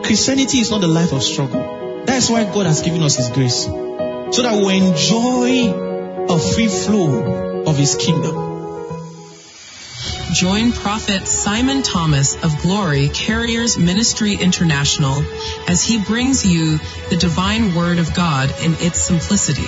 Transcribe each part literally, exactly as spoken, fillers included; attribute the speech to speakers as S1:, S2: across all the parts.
S1: Christianity is not the life of struggle. That's why God has given us His grace, so that we enjoy a free flow of His kingdom.
S2: Join Prophet Simon Thomas of Glory Carriers Ministry International as he brings you the divine word of God in its simplicity.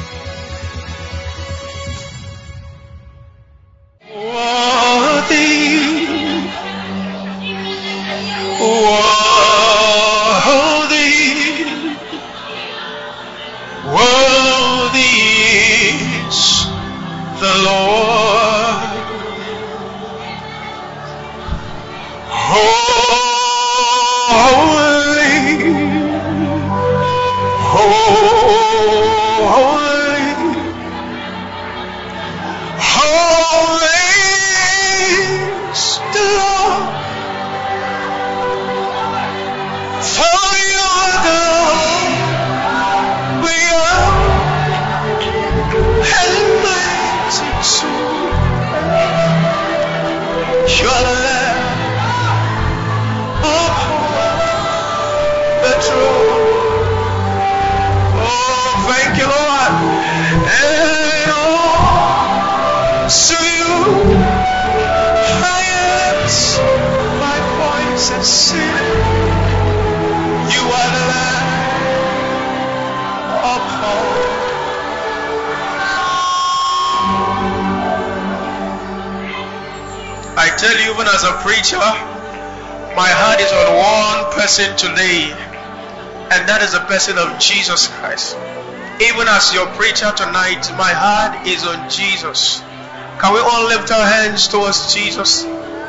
S3: Today, and that is the person of Jesus Christ. Even as your preacher tonight, my heart is on Jesus. Can we all lift our hands towards Jesus?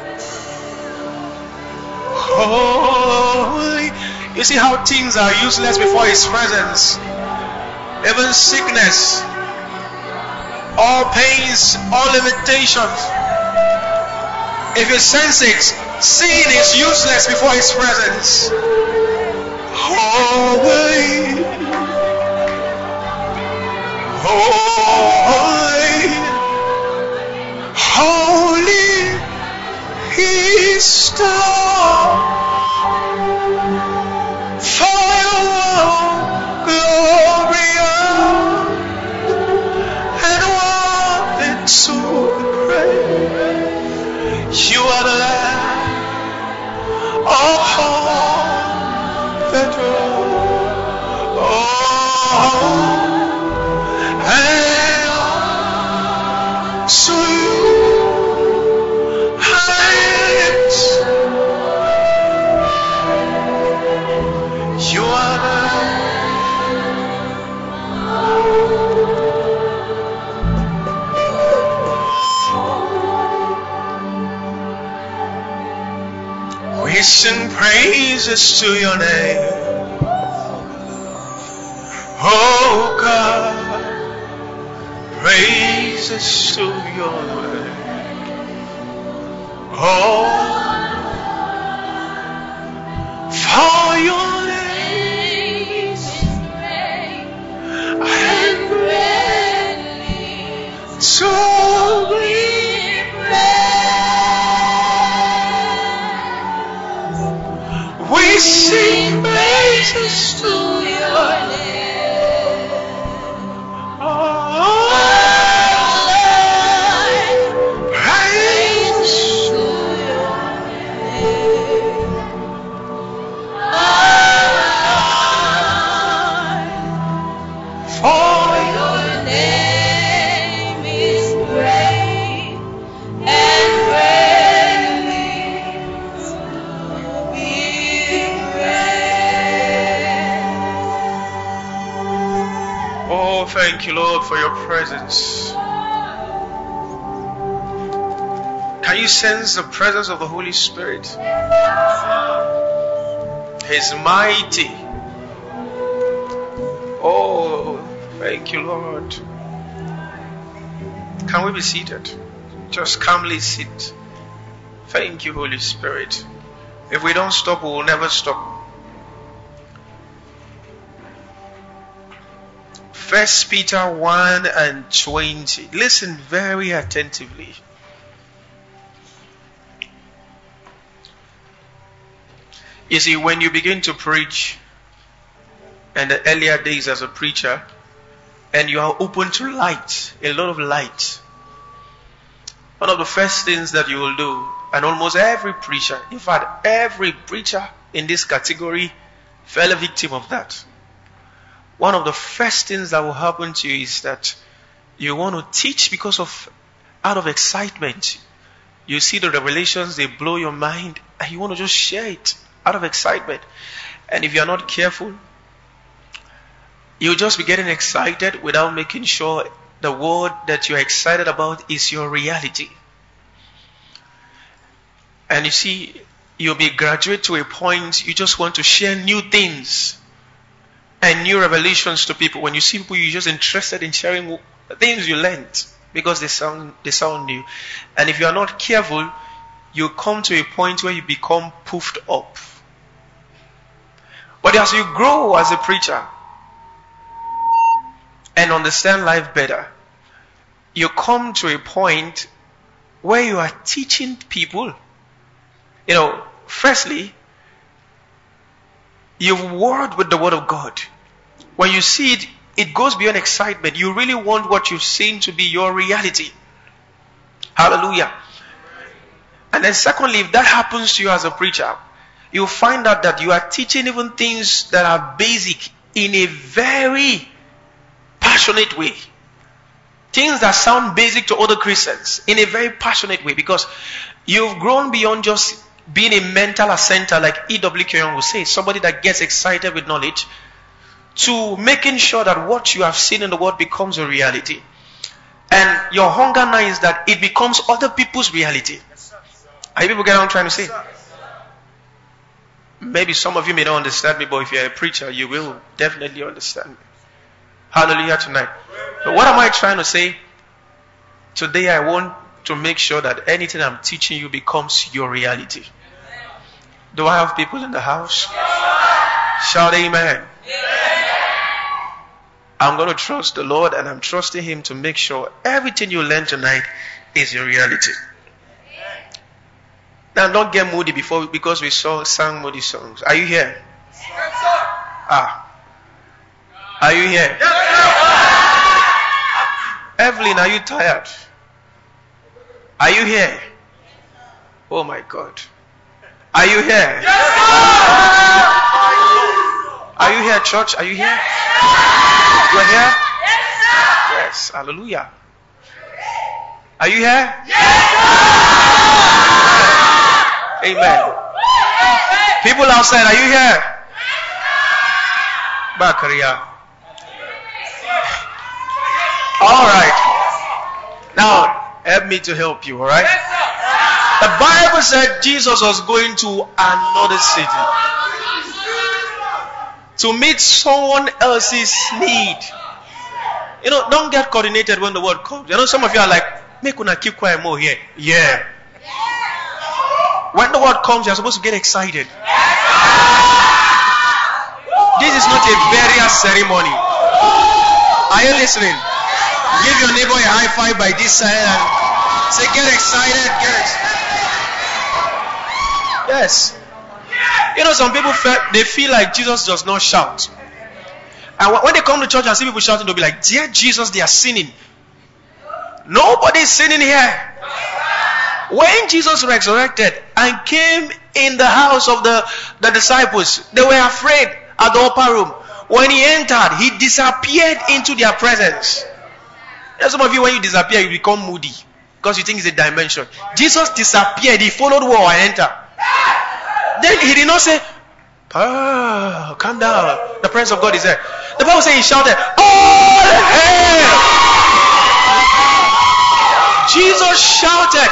S3: Holy. You see how things are useless before His presence. Even sickness, all pains, all limitations. If you sense it, sin is useless before His presence. Holy, holy, holy is the Lord. Fire, glory, and worthy to be praised. You are the Lamb of the throne. Oh, and so heights. You are the We sing praises to your name, oh God, praises to your name, oh, for your name is great and greatly to be We sing praises to your name. Oh, praise to your name. For your name is great and greatly to be Oh, thank you, Lord, for your presence. Can you sense the presence of the Holy Spirit? He's mighty. Oh, thank you, Lord. Can we be seated? Just calmly sit. Thank you, Holy Spirit. If we don't stop, we will never stop. First Peter one and twenty. Listen very attentively. You see, when you begin to preach, and the earlier days as a preacher, and you are open to light, a lot of light, one of the first things that you will do, and almost every preacher, in fact, every preacher in this category fell a victim of that. One of the first things that will happen to you is that you want to teach because of, out of excitement. You see the revelations, they blow your mind, and you want to just share it out of excitement. And if you're not careful, you'll just be getting excited without making sure the word that you're excited about is your reality. And you see, you'll be graduate to a point you just want to share new things and new revelations to people. When you see people, you're just interested in sharing the things you learned because they sound they sound new. And if you are not careful, you come to a point where you become puffed up. But as you grow as a preacher and understand life better, you come to a point where you are teaching people. You know, firstly, you've worked with the Word of God. When you see it, it goes beyond excitement. You really want what you've seen to be your reality. Hallelujah. And then secondly, if that happens to you as a preacher, you'll find out that you are teaching even things that are basic in a very passionate way. Things that sound basic to other Christians in a very passionate way, because you've grown beyond just being a mental assenter like E W Kenyon will say, somebody that gets excited with knowledge, to making sure that what you have seen in the Word becomes a reality. And your hunger now is that it becomes other people's reality. Are you people getting what I'm trying to say? Maybe some of you may not understand me, but if you're a preacher, you will definitely understand me. Hallelujah tonight. But what am I trying to say? Today I want to make sure that anything I'm teaching you becomes your reality. Do I have people in the house? Shout amen. I'm going to trust the Lord, and I'm trusting Him to make sure everything you learn tonight is your reality. Now don't get moody before, because we saw sang moody songs. Are you here? Ah. Are you here? Evelyn, are you tired? Are you here? Oh my God. Are you here? Are you here, church? Are you here? You are here? Yes. Hallelujah. Are you here? Amen. People outside, are you here? Bakaria. All right. Now, help me to help you, all right? The Bible said Jesus was going to another city to meet someone else's need. You know, don't get coordinated when the word comes. You know, some of you are like, make una keep quiet more here. Yeah. When the word comes, you're supposed to get excited. This is not a burial ceremony. Are you listening? Give your neighbor a high five by this side and say, get excited, get excited. Yes. You know, some people feel, they feel like Jesus does not shout. And when they come to church and see people shouting, they'll be like, dear Jesus, they are sinning. Nobody's sinning here. When Jesus resurrected and came in the house of the, the disciples, they were afraid at the upper room. When he entered, he disappeared into their presence. And some of you, when you disappear, you become moody because you think it's a dimension. Jesus disappeared. He followed wall and entered. Then he did not say, oh, calm down. The presence of God is there. The Bible says he shouted, all hail! Jesus shouted.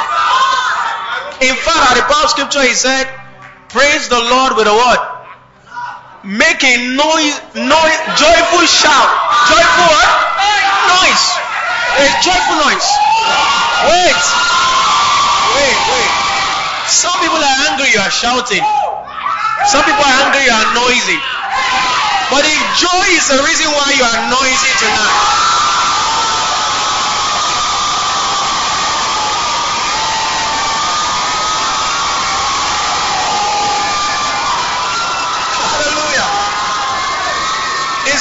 S3: In fact, at the part of scripture, he said, praise the Lord with a word. Make a noise, noise, joyful shout. Joyful what? Noise. A joyful noise. Wait. Wait, wait. Some people are angry, you are shouting. Some people are angry, you are noisy. But if joy is the reason why you are noisy tonight,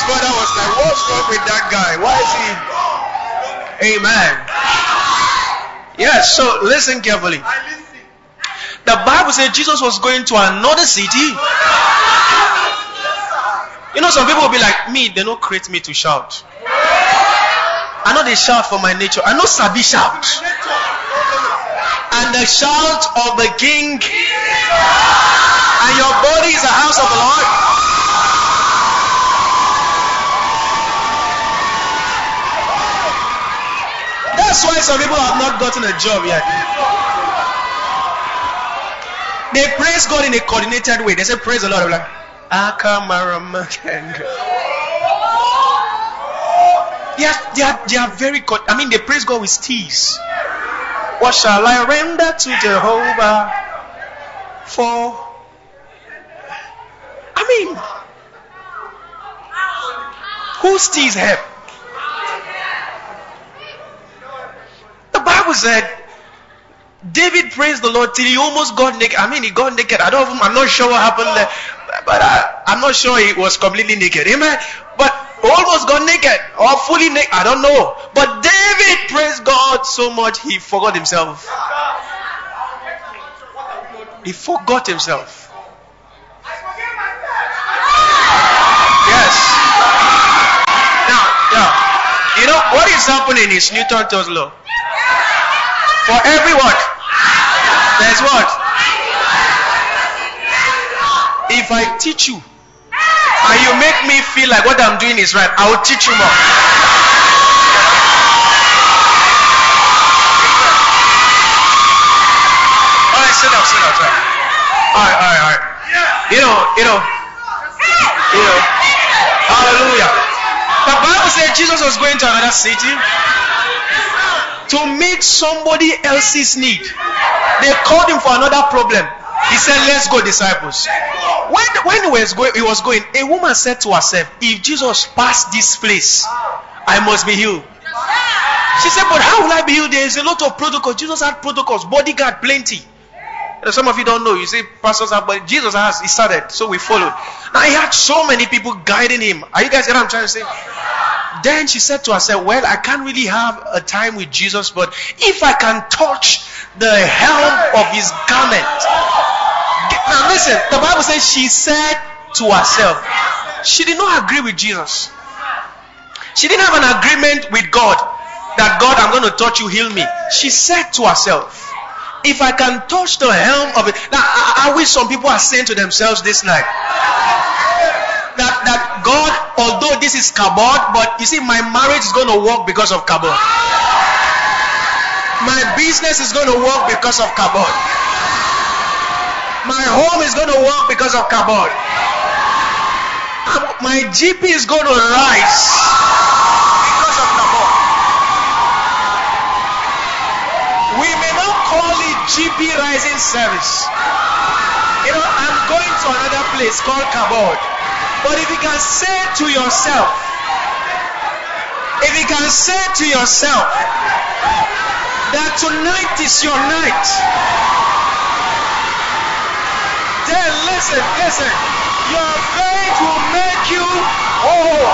S3: brother was like, what's wrong with that guy? Why is he? Amen. Yes, so listen carefully. The Bible said Jesus was going to another city. You know, some people will be like, me, they don't create me to shout. I know they shout for my nature. I know Sabi shout. And the shout of the King. And your body is a house of the Lord. That's why some people have not gotten a job yet. They praise God in a coordinated way. They say, praise the Lord. They're like, they are, they are, they are very good. I mean, they praise God with tease. What shall I render to Jehovah for? I mean, whose tease help? The Bible said David praised the Lord till he almost got naked. I mean, he got naked. I don't. I'm not sure what happened there, but I, I'm not sure he was completely naked. Amen. But almost got naked or fully naked. I don't know. But David praised God so much he forgot himself. He forgot himself. Yes. Now, now, you know what is happening is Newton's law. For every what? There's what? If I teach you and you make me feel like what I'm doing is right, I will teach you more. Alright, sit down, sit down, sit down. Alright, alright, alright. You know, you know, you know. Hallelujah. The Bible said Jesus was going to another city to meet somebody else's need. They called him for another problem. He said, let's go, disciples. When, when he, was going, he was going, a woman said to herself, if Jesus passed this place, I must be healed. She said, but how will I be healed? There is a lot of protocols. Jesus had protocols, bodyguard plenty. Some of you don't know. You say pastors have, but Jesus has. He started, so we followed. Now he had so many people guiding him. Are you guys getting what I'm trying to say? Then she said to herself, well, I can't really have a time with Jesus, but if I can touch the hem of his garment. Now listen, the Bible says she said to herself, she did not agree with Jesus. She didn't have an agreement with God that God, I'm going to touch you, heal me. She said to herself, if I can touch the hem of it. Now I, I wish some people are saying to themselves this night that, that God, although this is kabod, but you see, my marriage is going to work because of kabod. My business is going to work because of kabod. My home is going to work because of kabod. My G P is going to rise because of kabod. We may not call it G P rising service. You know, I'm going to another place called kabod. But if you can say to yourself, if you can say to yourself that tonight is your night, then listen, listen, your faith will make you whole.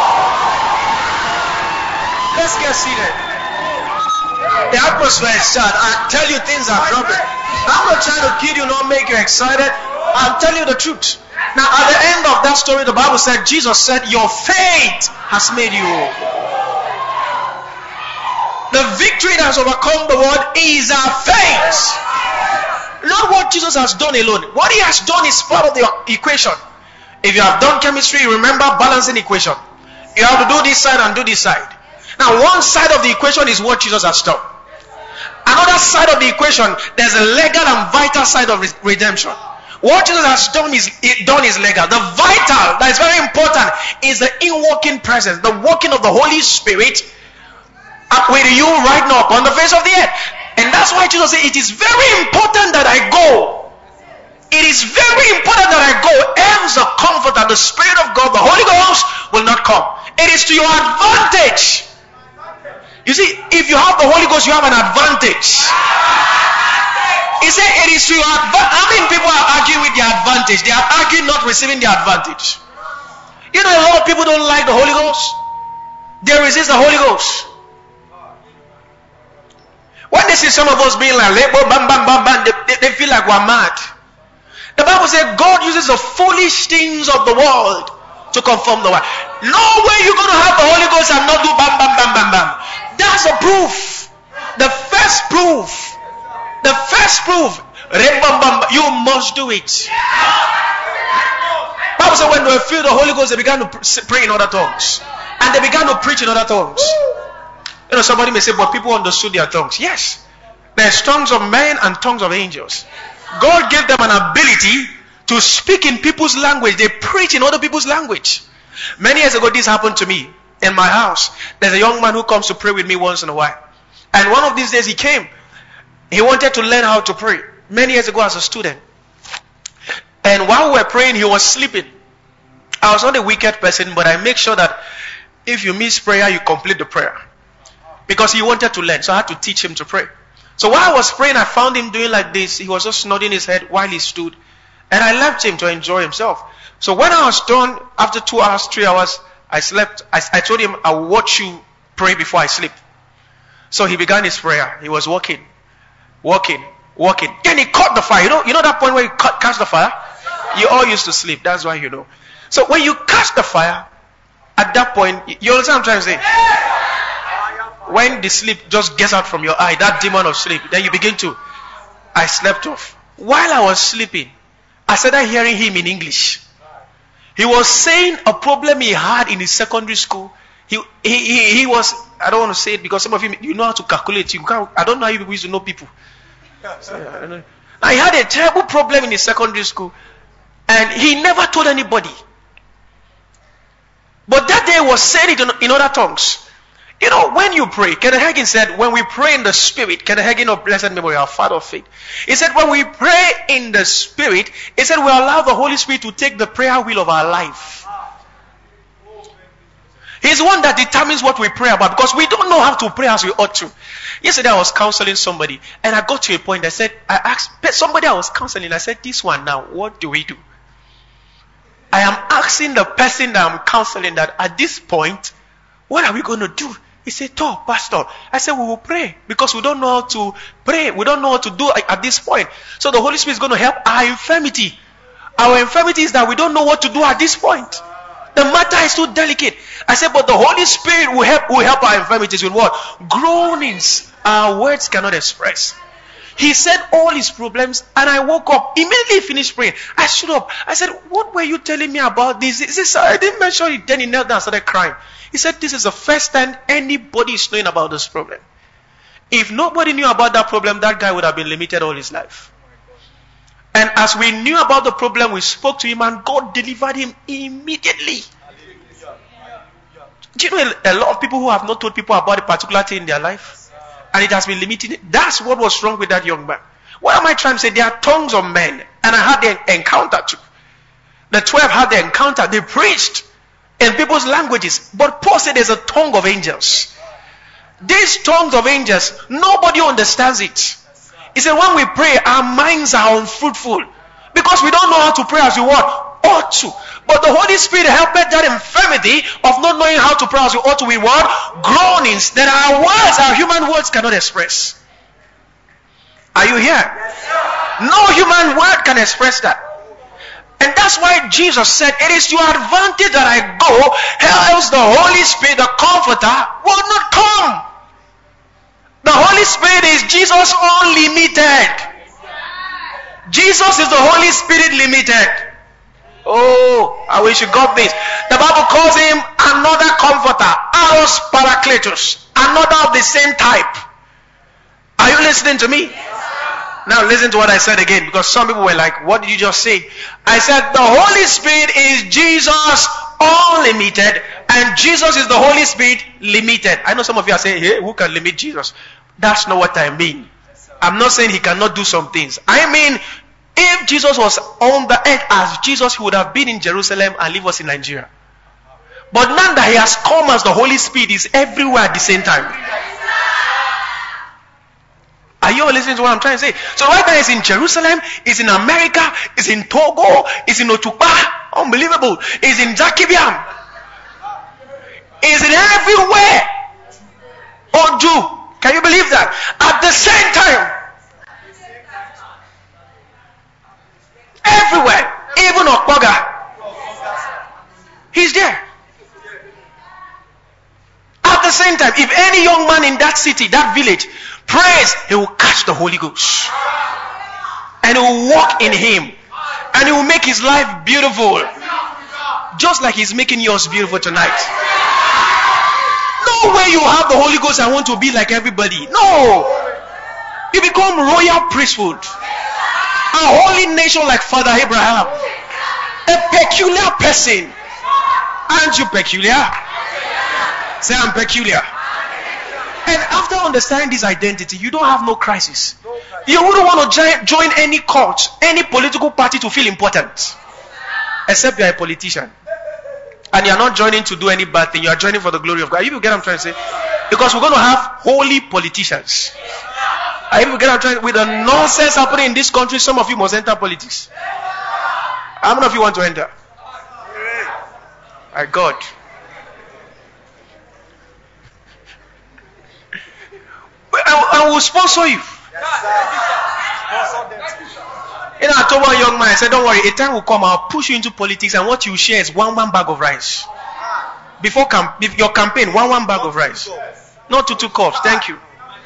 S3: Let's get seated. The atmosphere is sad. I tell you, things are dropping. I'm not trying to kid you, not make you excited. I'm telling you the truth. Now, at the end of that story, the Bible said, Jesus said, your faith has made you whole. The victory that has overcome the world is our faith. Not what Jesus has done alone. What he has done is part of the equation. If you have done chemistry, remember balancing equation. You have to do this side and do this side. Now, one side of the equation is what Jesus has done. Another side of the equation, there's a legal and vital side of redemption. What Jesus has done is, done is legal. The vital, that is very important, is the in-working presence, the working of the Holy Spirit with you right now upon the face of the earth. And that's why Jesus said, it is very important that I go. It is very important that I go. Else the comfort and the Spirit of God, the Holy Ghost, will not come. It is to your advantage. You see, if you have the Holy Ghost, you have an advantage. He said it is to your advantage. How many people are arguing with their advantage? They are arguing not receiving the advantage. You know, a lot of people don't like the Holy Ghost. They resist the Holy Ghost. When they see some of us being like, bam, bam, bam, bam, they, they, they feel like we're mad. The Bible says God uses the foolish things of the world to conform the world. No way you're going to have the Holy Ghost and not do bam, bam, bam, bam, bam. That's the proof. The first proof. The first proof. You must do it. Bible says when they filled the Holy Ghost, they began to pray in other tongues. And they began to preach in other tongues. You know, somebody may say, but people understood their tongues. Yes. There's tongues of men and tongues of angels. God gave them an ability to speak in people's language. They preach in other people's language. Many years ago, this happened to me in my house. There's a young man who comes to pray with me once in a while. And one of these days he came. He wanted to learn how to pray. Many years ago as a student. And while we were praying, he was sleeping. I was not a wicked person, but I make sure that if you miss prayer, you complete the prayer. Because he wanted to learn. So I had to teach him to pray. So while I was praying, I found him doing like this. He was just nodding his head while he stood. And I left him to enjoy himself. So when I was done, after two hours, three hours, I slept. I, I told him, I'll watch you pray before I sleep. So he began his prayer. He was walking, walking, walking. Then he caught the fire. You know, you know that point where you caught, catch the fire? You all used to sleep. That's why you know. So when you catch the fire, at that point, you understand what I'm trying to say? When the sleep just gets out from your eye, that demon of sleep, then you begin to, I slept off. While I was sleeping, I started hearing him in English. He was saying a problem he had in his secondary school. He, he, he, he was, I don't want to say it because some of you, you know how to calculate. You can't, I don't know how you people used to know people. So, I, don't know. I had a terrible problem in his secondary school. And he never told anybody. But that day he was saying it in, in other tongues. You know, when you pray, Kenneth Hagin said, when we pray in the Spirit, Kenneth Hagin of blessed memory, our father of faith, he said, when we pray in the Spirit, he said, we allow the Holy Spirit to take the prayer wheel of our life. He's the one that determines what we pray about because we don't know how to pray as we ought to. Yesterday I was counseling somebody and I got to a point, I said, I asked somebody I was counseling, I said, this one now, what do we do? I am asking the person that I'm counseling that at this point, what are we going to do? He said, "Oh, Pastor." I said, we will pray because we don't know how to pray. We don't know what to do at this point. So the Holy Spirit is going to help our infirmity. Our infirmity is that we don't know what to do at this point. The matter is too delicate. I said, but the Holy Spirit will help, will help our infirmities with what? Groanings our words cannot express. He said all his problems, and I woke up, immediately finished praying. I stood up. I said, what were you telling me about this? He said, I didn't mention it. Then he knelt down and started crying. He said, this is the first time anybody is knowing about this problem. If nobody knew about that problem, that guy would have been limited all his life. And as we knew about the problem, we spoke to him and God delivered him immediately. Do you know a lot of people who have not told people about a particular thing in their life? And it has been limited. That's what was wrong with that young man. What am I trying to say? There are tongues of men. And I had the encounter too. The twelve had the encounter. They preached in people's languages. But Paul said there's a tongue of angels. These tongues of angels, nobody understands it. He said when we pray, our minds are unfruitful. Because we don't know how to pray as we want. Ought to. But the Holy Spirit helped that infirmity of not knowing how to pray as we ought to with what? Groanings that our words, our human words cannot express. Are you here? No human word can express that. And that's why Jesus said, it is your advantage that I go, else the Holy Spirit, the Comforter, will not come. The Holy Spirit is Jesus unlimited. Jesus is the Holy Spirit limited. Oh, I wish you got this. The Bible calls him another comforter, Aros Parakletos, another of the same type. Are you listening to me? Now listen to what I said again, because some people were like, what did you just say? I said the Holy Spirit is Jesus unlimited, and Jesus is the Holy Spirit limited. I know some of you are saying, hey, who can limit Jesus? That's not what I mean. I'm not saying he cannot do some things. I mean, if Jesus was on the earth as Jesus, he would have been in Jerusalem and leave us in Nigeria. But now that he has come as the Holy Spirit, is everywhere at the same time. Are you all listening to what I'm trying to say? So right now he's in Jerusalem, he's in America, he's in Togo, he's in Otukpa. Unbelievable. It's in Zakibiam. It's in everywhere. Oju. Can you believe that? At the same time. Everywhere. Even Okpoga. He's there. At the same time, if any young man in that city, that village, prays, he will catch the Holy Ghost. And he will walk in him. And he will make his life beautiful. Just like he's making yours beautiful tonight. No way you have the Holy Ghost and want to be like everybody. No. You become royal priesthood. A holy nation like Father Abraham. A peculiar person. Aren't you peculiar? Say, I'm peculiar. And after understanding this identity, you don't have no crisis. You wouldn't want to join any cult, any political party to feel important. Except you are a politician. And you are not joining to do any bad thing. You are joining for the glory of God. You get what I'm trying to say? Because we're going to have holy politicians. And if you get what I'm trying to say? With the nonsense happening in this country, some of you must enter politics. How many of you want to enter? My God. I will sponsor you. You know, I told one young man, I said, don't worry, a time will come, I'll push you into politics, and what you share is one one bag of rice. Before camp, your campaign, one one bag of rice. Not two two cups, thank you.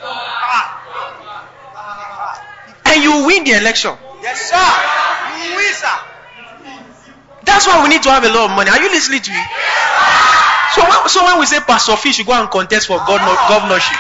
S3: And you win the election.
S4: Yes, sir. You win, sir.
S3: That's why we need to have a lot of money. Are you listening to me? So when, so when we say Pastor Fish, you go and contest for governor, governorship.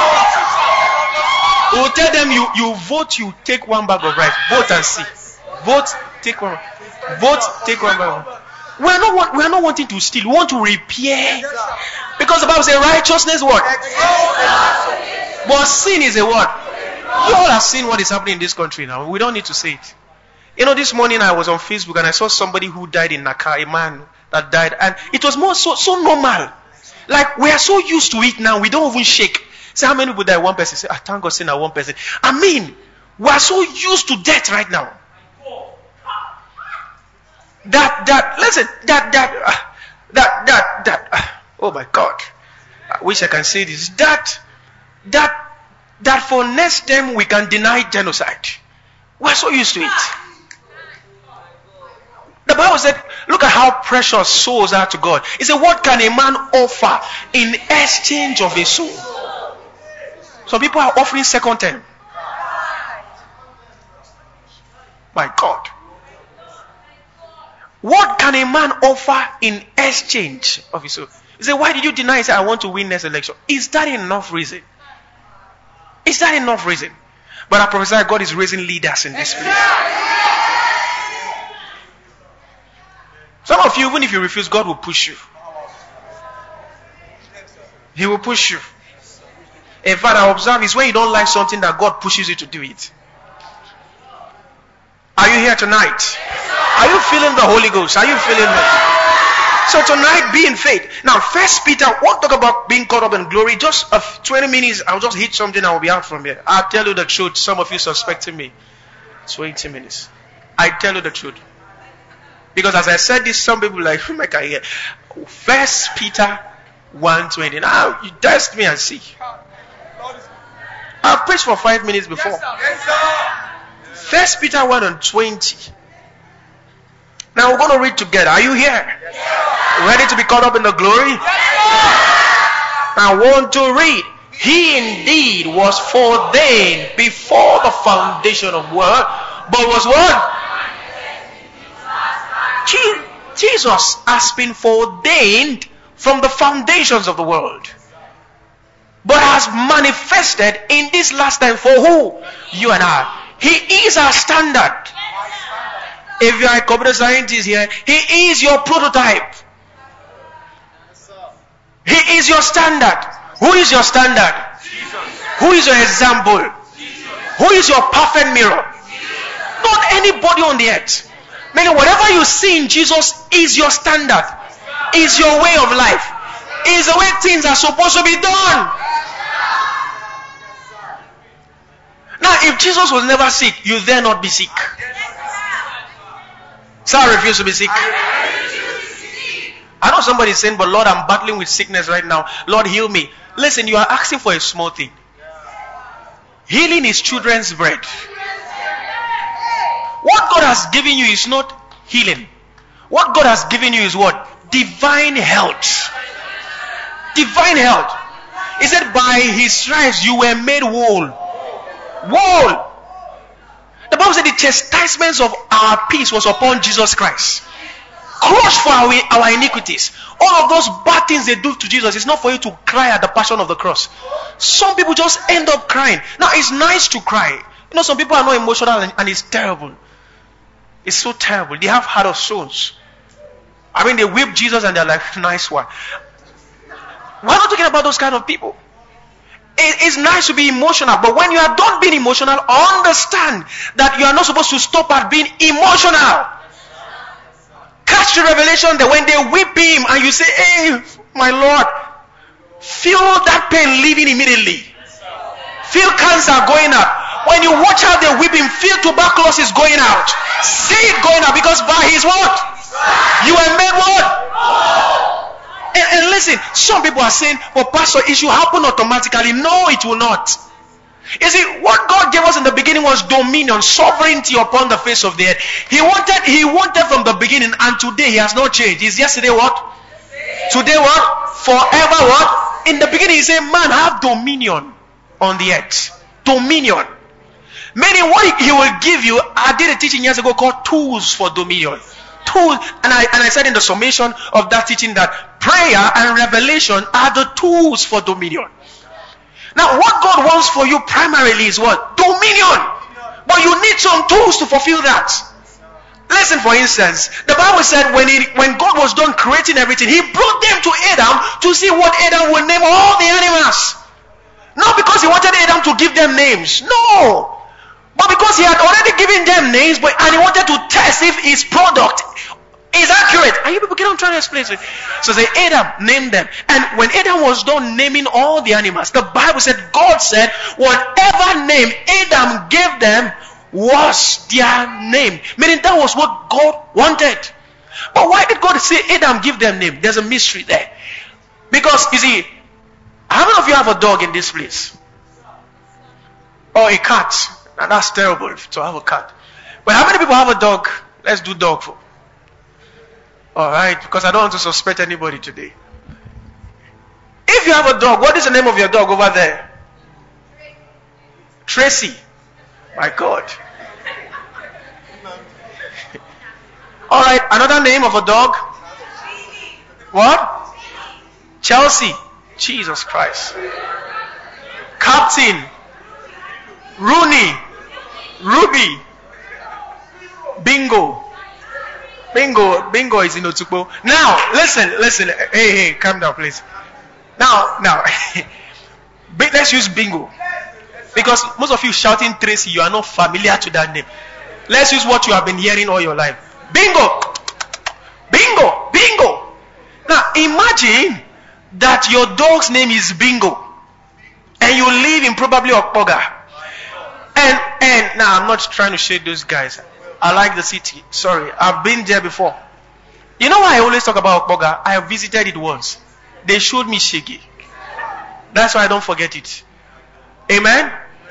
S3: We will tell them you, you vote, you take one bag of rice. Vote and see. Vote, take one. Vote, take one bag. We are not want, we are not wanting to steal. We want to repair. Because the Bible says righteousness what? But sin is a what? You all have seen what is happening in this country now. We don't need to say it. You know, this morning I was on Facebook and I saw somebody who died in Naka, a man that died, and it was more so so normal. Like we are so used to it now, we don't even shake. Say how many people die? One person. Say, I thank God, say now one person. I mean, we are so used to death right now. That that listen that that uh, that that that. Uh, oh my God! I wish I can say this. That that that for next time we can deny genocide. We are so used to it. The Bible said, look at how precious souls are to God. It said, what can a man offer in exchange of a soul? Some people are offering second term. My God. What can a man offer in exchange of his soul? He said, why did you deny? He said, I want to win next election. Is that enough reason? Is that enough reason? But I prophesy God is raising leaders in this place. Some of you, even if you refuse, God will push you. He will push you. In fact, I observe is when you don't like something that God pushes you to do it. Are you here tonight? Are you feeling the Holy Ghost? Are you feeling it? So tonight, be in faith. Now, First Peter, won't talk about being caught up in glory. Just uh, twenty minutes, I'll just hit something and I'll be out from here. I'll tell you the truth. Some of you suspecting me. twenty minutes. I tell you the truth. Because as I said this, some people like, oh my God, yeah. First Peter one twenty. Now, you test me and see. I've preached for five minutes before. First Peter one and twenty. Now we're going to read together. Are you here? Ready to be caught up in the glory? I want to read. He indeed was foreordained before the foundation of the world, but was what? Jesus has been foreordained from the foundations of the world, but has manifested in this last time for who? You and I. He is our standard. If you are a computer scientist here, he is your prototype. He is your standard. Who is your standard? Who is your example? Who is your perfect mirror? Not anybody on the earth. Meaning whatever you see in Jesus is your standard. Is your way of life. Is the way things are supposed to be done. Now if Jesus was never sick, you dare not be sick. So I refuse to be sick. I know somebody is saying, but Lord, I'm battling with sickness right now. Lord, heal me. Listen, you are asking for a small thing. Healing is children's bread. What God has given you is not healing. What God has given you is what? Divine health. Divine health. He said, by his stripes you were made whole. Whole. The Bible said the chastisements of our peace was upon Jesus Christ. Crushed for our, our iniquities. All of those bad things they do to Jesus, it's not for you to cry at the passion of the cross. Some people just end up crying. Now it's nice to cry. You know, some people are not emotional and, and it's terrible. It's so terrible. They have heart of stones. I mean, they whip Jesus and they're like, nice one. We're not talking about those kind of people. It, it's nice to be emotional, but when you are done being emotional, understand that you are not supposed to stop at being emotional. Catch the revelation that when they whip him and you say, hey, my Lord, feel that pain leaving immediately. Feel cancer going up. When you watch how they whip him, feel tuberculosis going out. See it going out, because by his what? You are made what? And, and listen, some people are saying, but Pastor, it should happen automatically. No, it will not. You see, what God gave us in the beginning was dominion, sovereignty upon the face of the earth. He wanted, He wanted from the beginning, and today He has not changed. Is yesterday what? Today what? Forever what? In the beginning He said, man, have dominion on the earth. Dominion. Meaning what He will give you, I did a teaching years ago called Tools for Dominion. Tools, and I and I said in the summation of that teaching that prayer and revelation are the tools for dominion. Now, what God wants for you primarily is what? Dominion. But you need some tools to fulfill that. Listen, for instance, the Bible said when he, when God was done creating everything, He brought them to Adam to see what Adam would name all the animals. Not because He wanted Adam to give them names. No. But because He had already given them names, but and He wanted to test if His product is accurate. Are you people getting what I'm trying to explain to you? So say, Adam named them. And when Adam was done naming all the animals, the Bible said, God said, whatever name Adam gave them was their name. Meaning that was what God wanted. But why did God say Adam give them name? There's a mystery there. Because, you see, how many of you have a dog in this place? Or a cat? And that's terrible to have a cat. But how many people have a dog? Let's do dog for. Alright, because I don't want to suspect anybody today. If you have a dog, what is the name of your dog over there? Tracy. My God. Alright, another name of a dog? What? Chelsea. Jesus Christ. Captain. Rooney. Ruby. Bingo. Bingo, bingo is in Otukpo. Now, listen, listen. Hey, hey, calm down, please. Now, now, let's use bingo. Because most of you shouting Tracy, you are not familiar to that name. Let's use what you have been hearing all your life. Bingo! Bingo! Bingo! Now, imagine that your dog's name is Bingo. And you live in probably Okpoga. And, and, now I'm not trying to shade those guys. I like the city. Sorry, I've been there before. You know why I always talk about Okpoga? I have visited it once. They showed me Shege. That's why I don't forget it. Amen?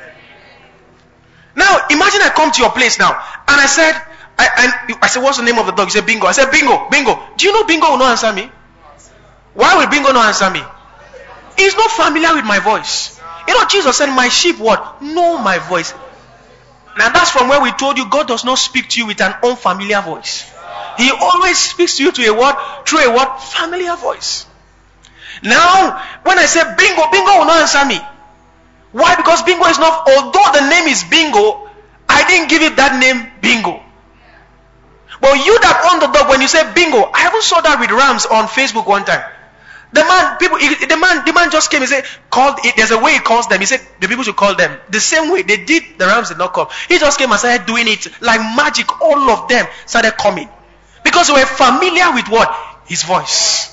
S3: Now, imagine I come to your place now. And I said, I, I, I said, what's the name of the dog? You said Bingo. I said, Bingo, Bingo. Do you know Bingo will not answer me? Why will Bingo not answer me? He's not familiar with my voice. You know, Jesus said, my sheep what? Know my voice. Now that's from where we told you God does not speak to you with an unfamiliar voice. He always speaks to you to a what? Through a what? Familiar voice. Now, when I say Bingo, Bingo will not answer me. Why? Because Bingo is not, although the name is Bingo, I didn't give it that name Bingo. But you that own the dog, when you say Bingo, I even saw that with Rams on Facebook one time. The man, people, the man, the man just came and said, called it, there's a way he calls them. He said the people should call them. The same way they did, the Rams did not come. He just came and started doing it like magic. All of them started coming. Because they were familiar with what? His voice.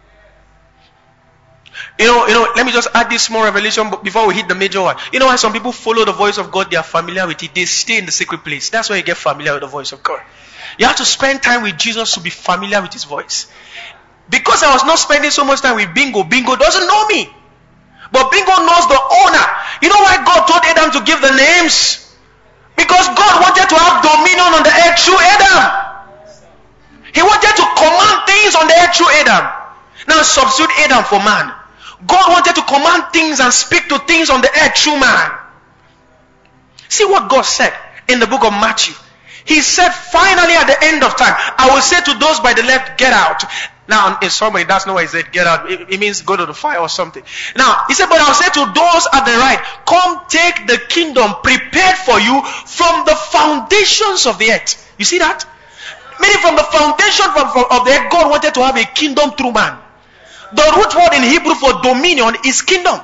S3: You know, you know, let me just add this small revelation before we hit the major one. You know why some people follow the voice of God? They are familiar with it. They stay in the secret place. That's why you get familiar with the voice of God. You have to spend time with Jesus to be familiar with his voice. Because I was not spending so much time with Bingo, Bingo doesn't know me. But Bingo knows the owner. You know why God told Adam to give the names? Because God wanted to have dominion on the earth through Adam. He wanted to command things on the earth through Adam. Now substitute Adam for man. God wanted to command things and speak to things on the earth through man. See what God said in the book of Matthew. He said, finally at the end of time, I will say to those by the left, get out. Now, in somebody, that's not what he said, get out. It, it means go to the fire or something. Now, he said, but I'll say to those at the right, come take the kingdom prepared for you from the foundations of the earth. You see that? Meaning from the foundation of, of the earth, God wanted to have a kingdom through man. The root word in Hebrew for dominion is kingdom.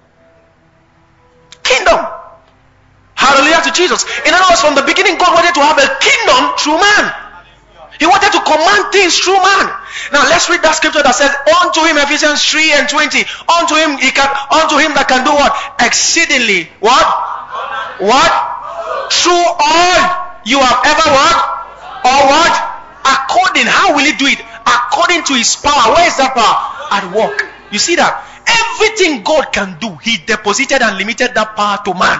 S3: Kingdom. Hallelujah to Jesus. In other words, from the beginning, God wanted to have a kingdom through man. He wanted to command things through man. Now let's read that scripture that says, unto him, Ephesians three and twenty. Unto him, he can, unto him that can do what? Exceedingly. What? What? Through all you have ever what? Or what? According. How will he do it? According to his power. Where is that power? At work. You see that? Everything God can do, he deposited and limited that power to man.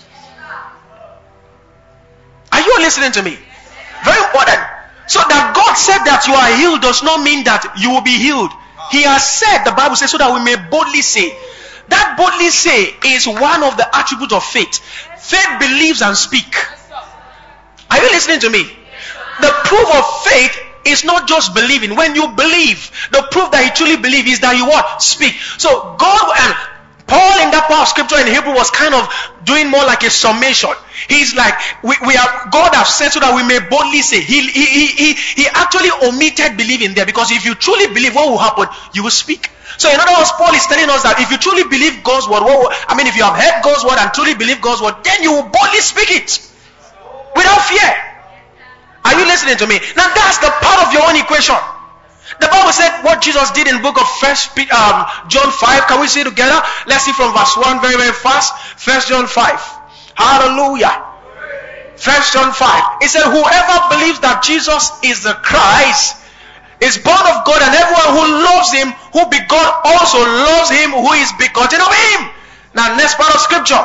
S3: Are you listening to me? Very important. So that God said that you are healed does not mean that you will be healed. He has said, the Bible says, so that we may boldly say. That boldly say is one of the attributes of faith. Faith believes and speak. Are you listening to me? The proof of faith is not just believing. When you believe, the proof that you truly believe is that you what? Speak. So God and Paul in that part of scripture in Hebrew was kind of doing more like a summation. He's like, we, we are, God has said so that we may boldly say. He, he, he, he, he actually omitted believing there, because if you truly believe, what will happen? You will speak. So in other words, Paul is telling us that if you truly believe God's word, what will, I mean, if you have heard God's word and truly believe God's word, then you will boldly speak it without fear. Are you listening to me? Now that's the part of your own equation. The Bible said what Jesus did in the book of First um, John five. Can we see it together? Let's see from verse one very, very fast. First John five. Hallelujah. First John five. It said, whoever believes that Jesus is the Christ is born of God, and everyone who loves him, who begot, also loves him who is begotten of him. Now, next part of scripture.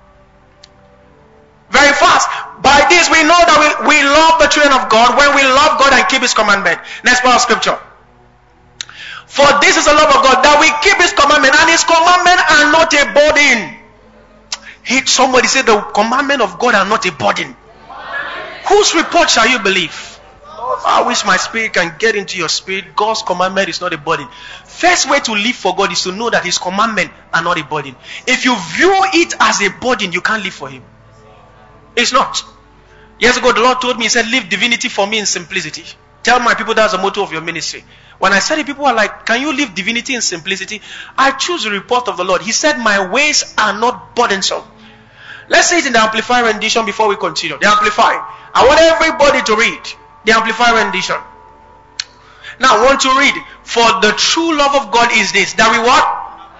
S3: Very fast. By this we know that we, we love the children of God when we love God and keep his commandment. Next part of scripture. For this is the love of God, that we keep his commandment, and his commandment are not a burden. He, somebody said the commandment of God are not a burden. Whose report shall you believe? I wish my spirit can get into your spirit. God's commandment is not a burden. First way to live for God is to know that his commandment are not a burden. If you view it as a burden, you can't live for him. It's not. Years ago, the Lord told me, he said, live divinity for me in simplicity. Tell my people that's the motto of your ministry. When I said it, people are like, can you live divinity in simplicity? I choose the report of the Lord. He said, my ways are not burdensome. Let's say it in the Amplified rendition before we continue. The Amplified. I want everybody to read the Amplified rendition. Now I want to read. For the true love of God is this, that we what?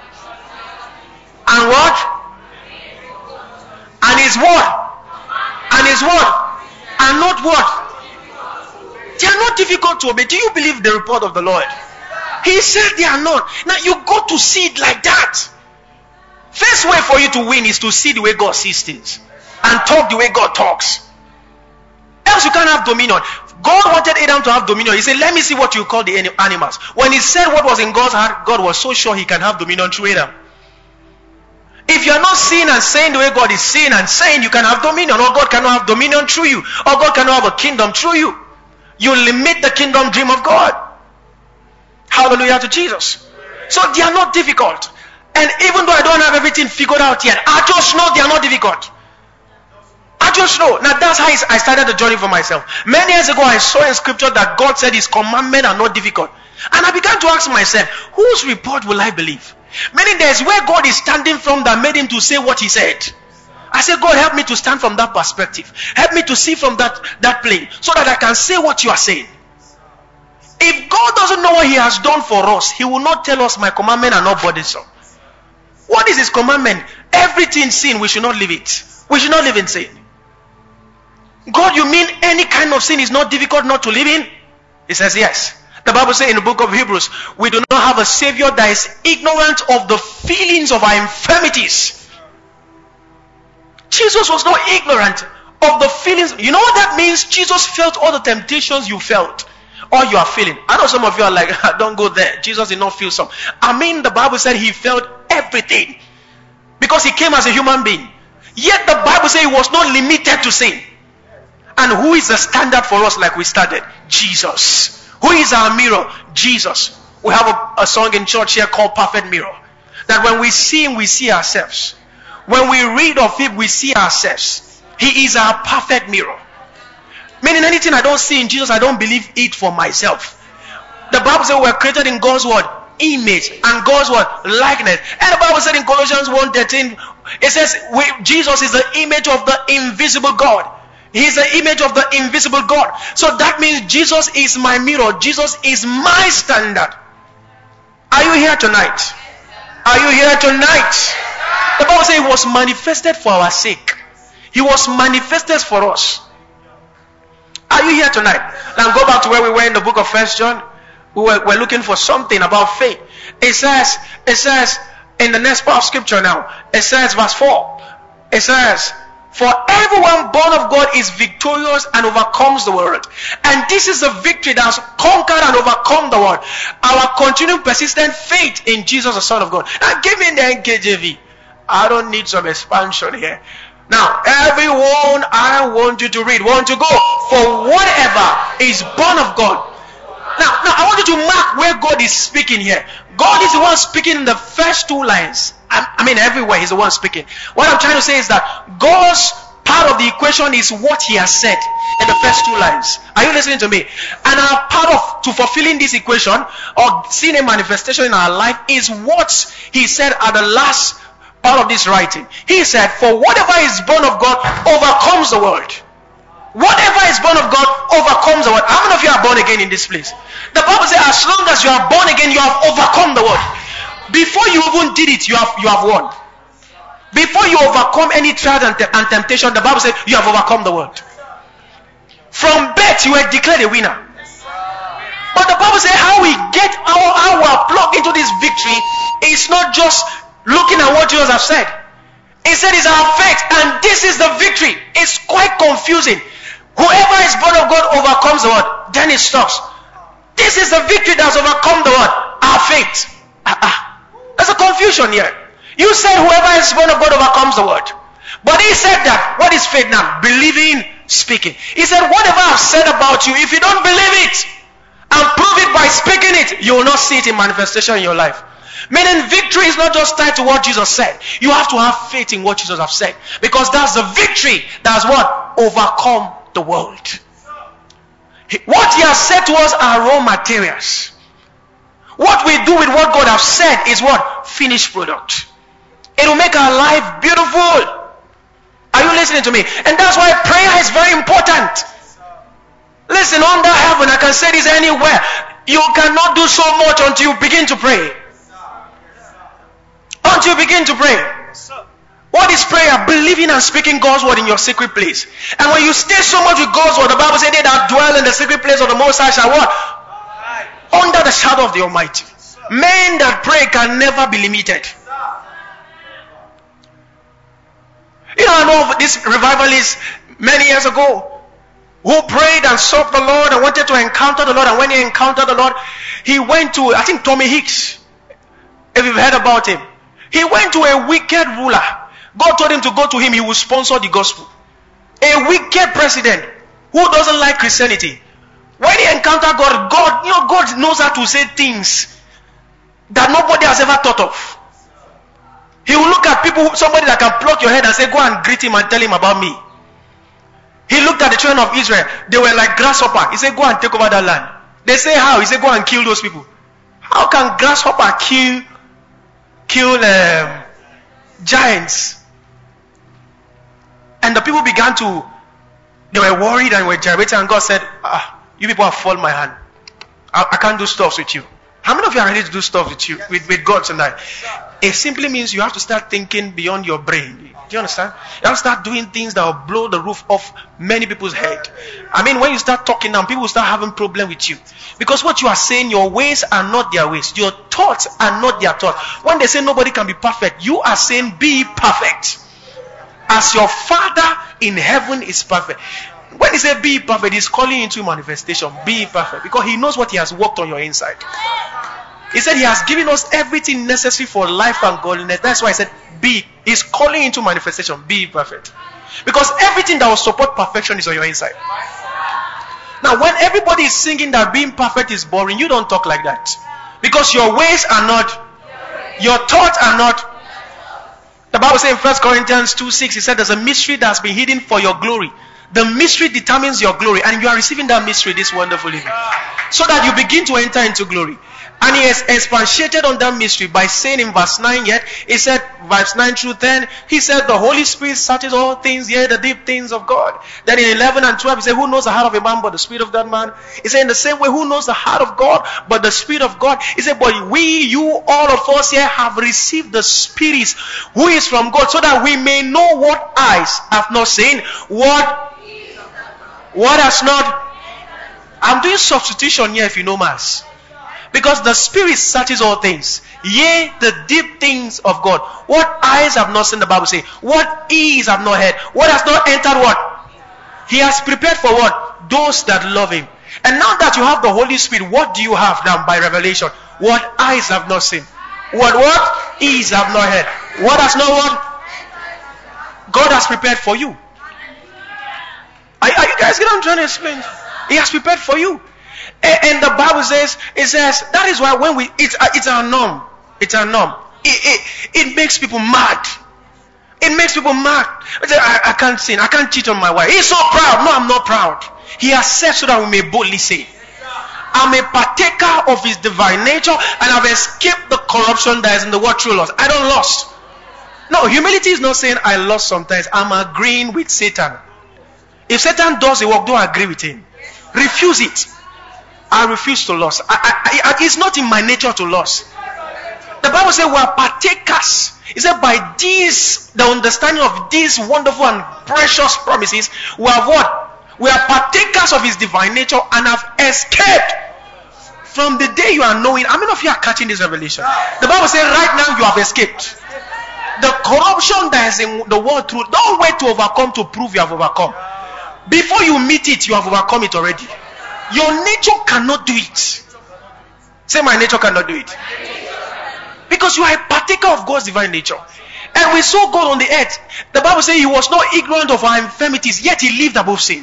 S3: And what? And his what? And his what? And not what? They are not difficult to obey. Do you believe the report of the Lord? He said they are not. Now you got to see it like that. First way for you to win is to see the way God sees things and talk the way God talks. Else you can't have dominion. God wanted Adam to have dominion. He said, let me see what you call the animals. When he said what was in God's heart, God was so sure he can have dominion through Adam. If you are not seeing and saying the way God is seeing and saying, you can have dominion, or God cannot have dominion through you, or God cannot have a kingdom through you. You limit the kingdom dream of God. Hallelujah to Jesus. So they are not difficult. And even though I don't have everything figured out yet, I just know they are not difficult. I just know. Now that's how I started the journey for myself. Many years ago I saw in scripture that God said his commandments are not difficult. And I began to ask myself, whose report will I believe? Meaning there's where God is standing from that made him to say what he said. I said, God, help me to stand from that perspective. Help me to see from that, that plane, so that I can say what you are saying. If God doesn't know what he has done for us, he will not tell us my commandments are not burdensome. What is his commandment? Everything sin, we should not live it. We should not live in sin. God, you mean any kind of sin is not difficult not to live in? He says yes. The Bible says in the book of Hebrews, we do not have a Savior that is ignorant of the feelings of our infirmities. Jesus was not ignorant of the feelings. You know what that means? Jesus felt all the temptations you felt, or you are feeling. I know some of you are like, don't go there. Jesus did not feel some. I mean, the Bible said he felt everything because he came as a human being. Yet the Bible says he was not limited to sin. And who is the standard for us, like we started? Jesus. Who is our mirror? Jesus. We have a, a song in church here called Perfect Mirror. That when we see him, we see ourselves. When we read of him, we see ourselves. He is our perfect mirror. Meaning anything I don't see in Jesus, I don't believe it for myself. The Bible says we're created in God's word, image, and God's word, likeness. And the Bible said in Colossians one thirteen, it says we, Jesus is the image of the invisible God. He is the image of the invisible God. So that means Jesus is my mirror. Jesus is my standard. Are you here tonight? Are you here tonight? The Bible says he was manifested for our sake. He was manifested for us. Are you here tonight? Now go back to where we were in the book of First John. We were, we're looking for something about faith. It says, it says in the next part of scripture now, it says verse four. It says, for everyone born of God is victorious and overcomes the world. And this is the victory that has conquered and overcome the world. Our continued persistent faith in Jesus, the Son of God. Now give me the N K J V. I don't need some expansion here. Now, everyone, I want you to read, want to go. For whatever is born of God. Now, now I want you to mark where God is speaking here. God is the one speaking in the first two lines. I, I mean, everywhere he's the one speaking. What I'm trying to say is that God's part of the equation is what he has said in the first two lines. Are you listening to me? And our part of to fulfilling this equation or seeing a manifestation in our life is what he said at the last part of this writing. He said, for whatever is born of God overcomes the world. Whatever is born of God overcomes the world. How many of you are born again in this place? The Bible says, as long as you are born again, you have overcome the world. Before you even did it, you have you have won. Before you overcome any trial and, te- and temptation, the Bible says you have overcome the world. From birth, you were declared a winner. But the Bible says how we get our how we are plugged into this victory is not just looking at what Jesus has said. He said it's our faith, and this is the victory. It's quite confusing. Whoever is born of God overcomes the world. Then it stops. This is the victory that has overcome the world. Our faith. Uh-uh. There's a confusion here. You said whoever is born of God overcomes the world. But he said that. What is faith now? Believing, speaking. He said whatever I've said about you, if you don't believe it and prove it by speaking it, you will not see it in manifestation in your life. Meaning victory is not just tied to what Jesus said. You have to have faith in what Jesus has said. Because that's the victory that has what? Overcome the world. What he has said to us are raw materials. What we do with what God has said is what? Finished product. It will make our life beautiful. Are you listening to me? And that's why prayer is very important. Listen, under heaven, I can say this anywhere. You cannot do so much until you begin to pray. Until you begin to pray. What is prayer? Believing and speaking God's word in your secret place. And when you stay so much with God's word, the Bible says they that dwell in the secret place of the Most High shall what? Under the shadow of the Almighty. Men that pray can never be limited. You know, I know of this revivalist many years ago who prayed and sought the Lord and wanted to encounter the Lord. And when he encountered the Lord, he went to, I think, Tommy Hicks. If you've heard about him. He went to a wicked ruler. God told him to go to him. He will sponsor the gospel. A wicked president who doesn't like Christianity. When he encountered God, God, you know, God knows how to say things that nobody has ever thought of. He will look at people, somebody that can pluck your head and say, go and greet him and tell him about me. He looked at the children of Israel. They were like grasshopper. He said, go and take over that land. They say, how? He said, go and kill those people. How can grasshopper kill kill um, giants? And the people began to, they were worried and were gyrating, and God said, ah, you people have fallen my hand. I, I can't do stuff with you. How many of you are ready to do stuff with you, with, with God tonight? It simply means you have to start thinking beyond your brain. Do you understand? You have to start doing things that will blow the roof off many people's head. I mean, when you start talking now, people will start having problem with you. Because what you are saying, your ways are not their ways. Your thoughts are not their thoughts. When they say nobody can be perfect, you are saying be perfect. As your Father in heaven is perfect. When he said be perfect, he's calling you into manifestation. Be perfect. Because he knows what he has worked on your inside. He said he has given us everything necessary for life and godliness. That's why I said be. He's calling into manifestation. Be perfect. Because everything that will support perfection is on your inside. Now when everybody is singing that being perfect is boring, you don't talk like that. Because your ways are not, your thoughts are not. The Bible says in First Corinthians two six, he said there's a mystery that's been hidden for your glory. The mystery determines your glory, and you are receiving that mystery this wonderful evening. So that you begin to enter into glory. And he has expatiated on that mystery by saying in verse nine yet, he said, verse nine through ten, he said the Holy Spirit searches all things, yea, the deep things of God. Then in eleven and twelve, he said, who knows the heart of a man but the Spirit of that man? He said, in the same way, who knows the heart of God but the Spirit of God? He said, but we, you, all of us here have received the Spirit who is from God, so that we may know what eyes have not seen, what, what has not. I'm doing substitution here if you know maths. Because the Spirit searches all things. Yea, the deep things of God. What eyes have not seen, the Bible says. What ears have not heard. What has not entered what? He has prepared for what? Those that love Him. And now that you have the Holy Spirit, what do you have now by revelation? What eyes have not seen. What what? Ears have not heard. What has not what? God has prepared for you. Are, are you guys getting what I'm trying to explain? He has prepared for you. And the Bible says, it says, that is why when we, it's, it's our norm. It's our norm. It, it, it makes people mad. It makes people mad. I, I can't sin. I can't cheat on my wife. He's so proud. No, I'm not proud. He has said so that we may boldly say, I'm a partaker of His divine nature, and I've escaped the corruption that is in the world through loss. I don't lost. No, humility is not saying I lost sometimes. I'm agreeing with Satan. If Satan does the work, don't agree with him. Refuse it. I refuse to lose. I, I, I, it's not in my nature to lose. The Bible says we are partakers. It said by this, the understanding of these wonderful and precious promises, we have what? We are partakers of His divine nature and have escaped from the day you are knowing. How many of you are catching this revelation? The Bible says right now you have escaped. The corruption that is in the world through, don't wait to overcome to prove you have overcome. Before you meet it, you have overcome it already. Your nature cannot do it. Say my nature cannot do it. Because you are a partaker of God's divine nature. And we saw God on the earth. The Bible says He was not ignorant of our infirmities, yet He lived above sin.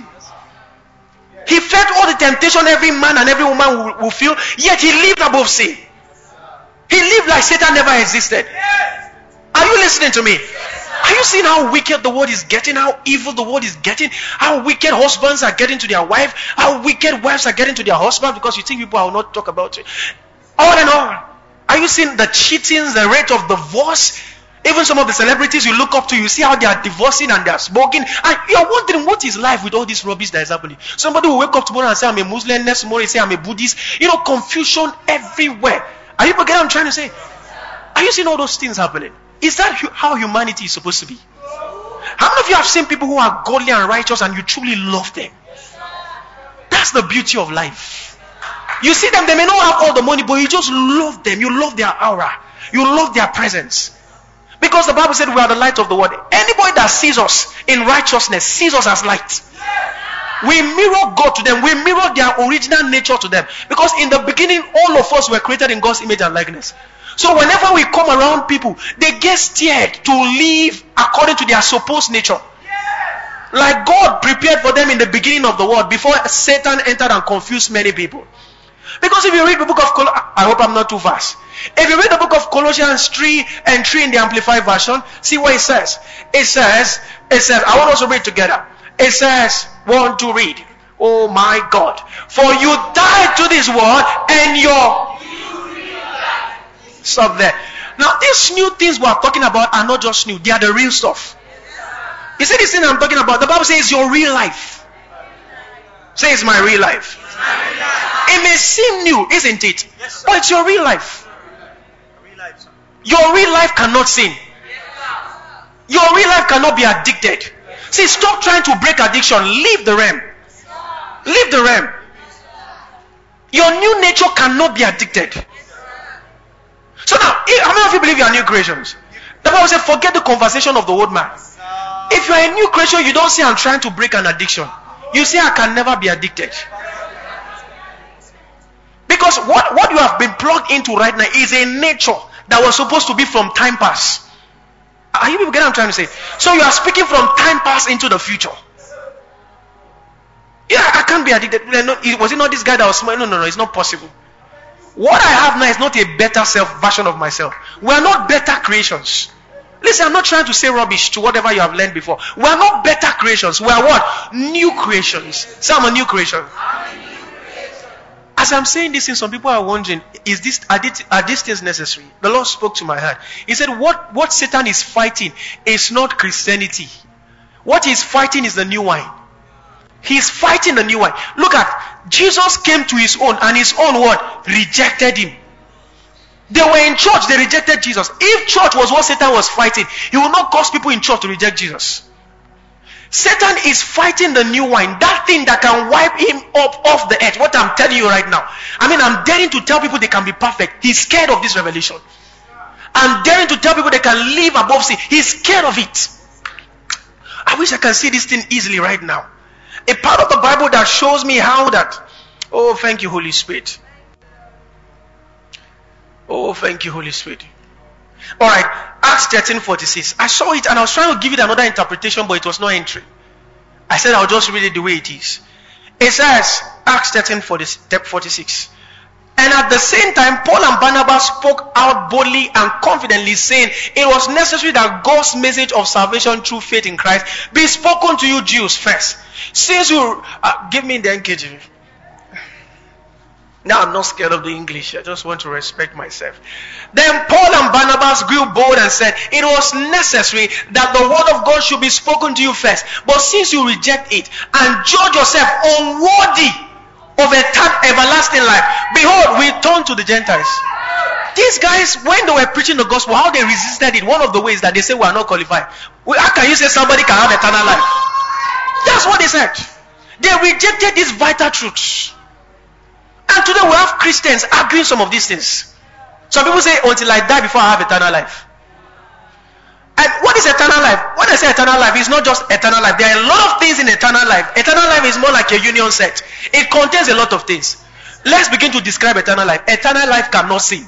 S3: He felt all the temptation every man and every woman will, will feel, yet He lived above sin. He lived like Satan never existed. Are you listening to me? Are you seeing how wicked the world is getting? How evil the world is getting? How wicked husbands are getting to their wife? How wicked wives are getting to their husband? Because you think people will not talk about it. All in all, are you seeing the cheatings, the rate of divorce? Even some of the celebrities you look up to, you see how they are divorcing and they are smoking. And you are wondering, what is life with all this rubbish that is happening? Somebody will wake up tomorrow and say, I'm a Muslim. Next morning say, I'm a Buddhist. You know, confusion everywhere. Are you getting what I'm trying to say? Are you seeing all those things happening? Is that how humanity is supposed to be? How many of you have seen people who are godly and righteous and you truly love them? That's the beauty of life. You see them, they may not have all the money, but you just love them. You love their aura. You love their presence. Because the Bible said we are the light of the world. Anybody that sees us in righteousness sees us as light. We mirror God to them. We mirror their original nature to them. Because in the beginning, all of us were created in God's image and likeness. So whenever we come around people, they get scared to live according to their supposed nature. Like God prepared for them in the beginning of the world before Satan entered and confused many people. Because if you read the book of Col- I hope I'm not too fast. If you read the book of Colossians three and three in the Amplified Version, see what it says. It says, it says, I want us to read together. It says, one, two, read. Oh my God. For you died to this world and your... Stop there. Now these new things we are talking about are not just new. They are the real stuff. You see this thing I'm talking about? The Bible says it's your real life. Say it's my real life. It may seem new, isn't it? Yes, but it's your real life. Your real life cannot sin. Your real life cannot be addicted. See, stop trying to break addiction. Leave the realm. Leave the realm. Your new nature cannot be addicted. So now, how many of you believe you are new creations? The Bible says, forget the conversation of the old man. If you are a new creation, you don't say, I'm trying to break an addiction. You say, I can never be addicted. Because what, what you have been plugged into right now is a nature that was supposed to be from time past. Are you people getting what I'm trying to say? So you are speaking from time past into the future. Yeah, I can't be addicted. Was it not this guy that was smart? No, no, no, it's not possible. What I have now is not a better self version of myself. We are not better creations. Listen, I'm not trying to say rubbish to whatever you have learned before. We are not better creations. We are what? New creations. Say, I'm a new creation. As I'm saying this thing, some people are wondering, is this are, this are these things necessary? The Lord spoke to my heart. He said, what, what Satan is fighting is not Christianity. What he's fighting is the new wine. He's fighting the new wine. Look at, Jesus came to his own, and his own what? Rejected him. They were in church, they rejected Jesus. If church was what Satan was fighting, he would not cause people in church to reject Jesus. Satan is fighting the new wine, that thing that can wipe him up off the earth. What I'm telling you right now, I mean, I'm daring to tell people they can be perfect. He's scared of this revelation. I'm daring to tell people they can live above sin. He's scared of it. I wish I can see this thing easily right now. A part of the Bible that shows me how that. Oh, thank you, Holy Spirit. Oh, thank you, Holy Spirit. All right, Acts thirteen forty-six. I saw it and I was trying to give it another interpretation, but it was not entering. I said I'll just read it the way it is. It says, Acts thirteen forty-six. And at the same time, Paul and Barnabas spoke out boldly and confidently, saying, it was necessary that God's message of salvation through faith in Christ be spoken to you Jews first. Since you, uh, give me the N K J V. Now I'm not scared of the English. I just want to respect myself. Then Paul and Barnabas grew bold and said, it was necessary that the word of God should be spoken to you first. But since you reject it and judge yourself unworthy of a everlasting life, behold, we turn to the Gentiles. These guys, when they were preaching the gospel, how they resisted it, one of the ways that they say we are not qualified. How can you say somebody can have eternal life? That's what they said. They rejected these vital truths. And today we have Christians arguing some of these things. Some people say, until I die before I have eternal life. And what is eternal life? When I say eternal life, it's not just eternal life. There are a lot of things in eternal life. Eternal life is more like a union set. It contains a lot of things. Let's begin to describe eternal life. Eternal life cannot sin.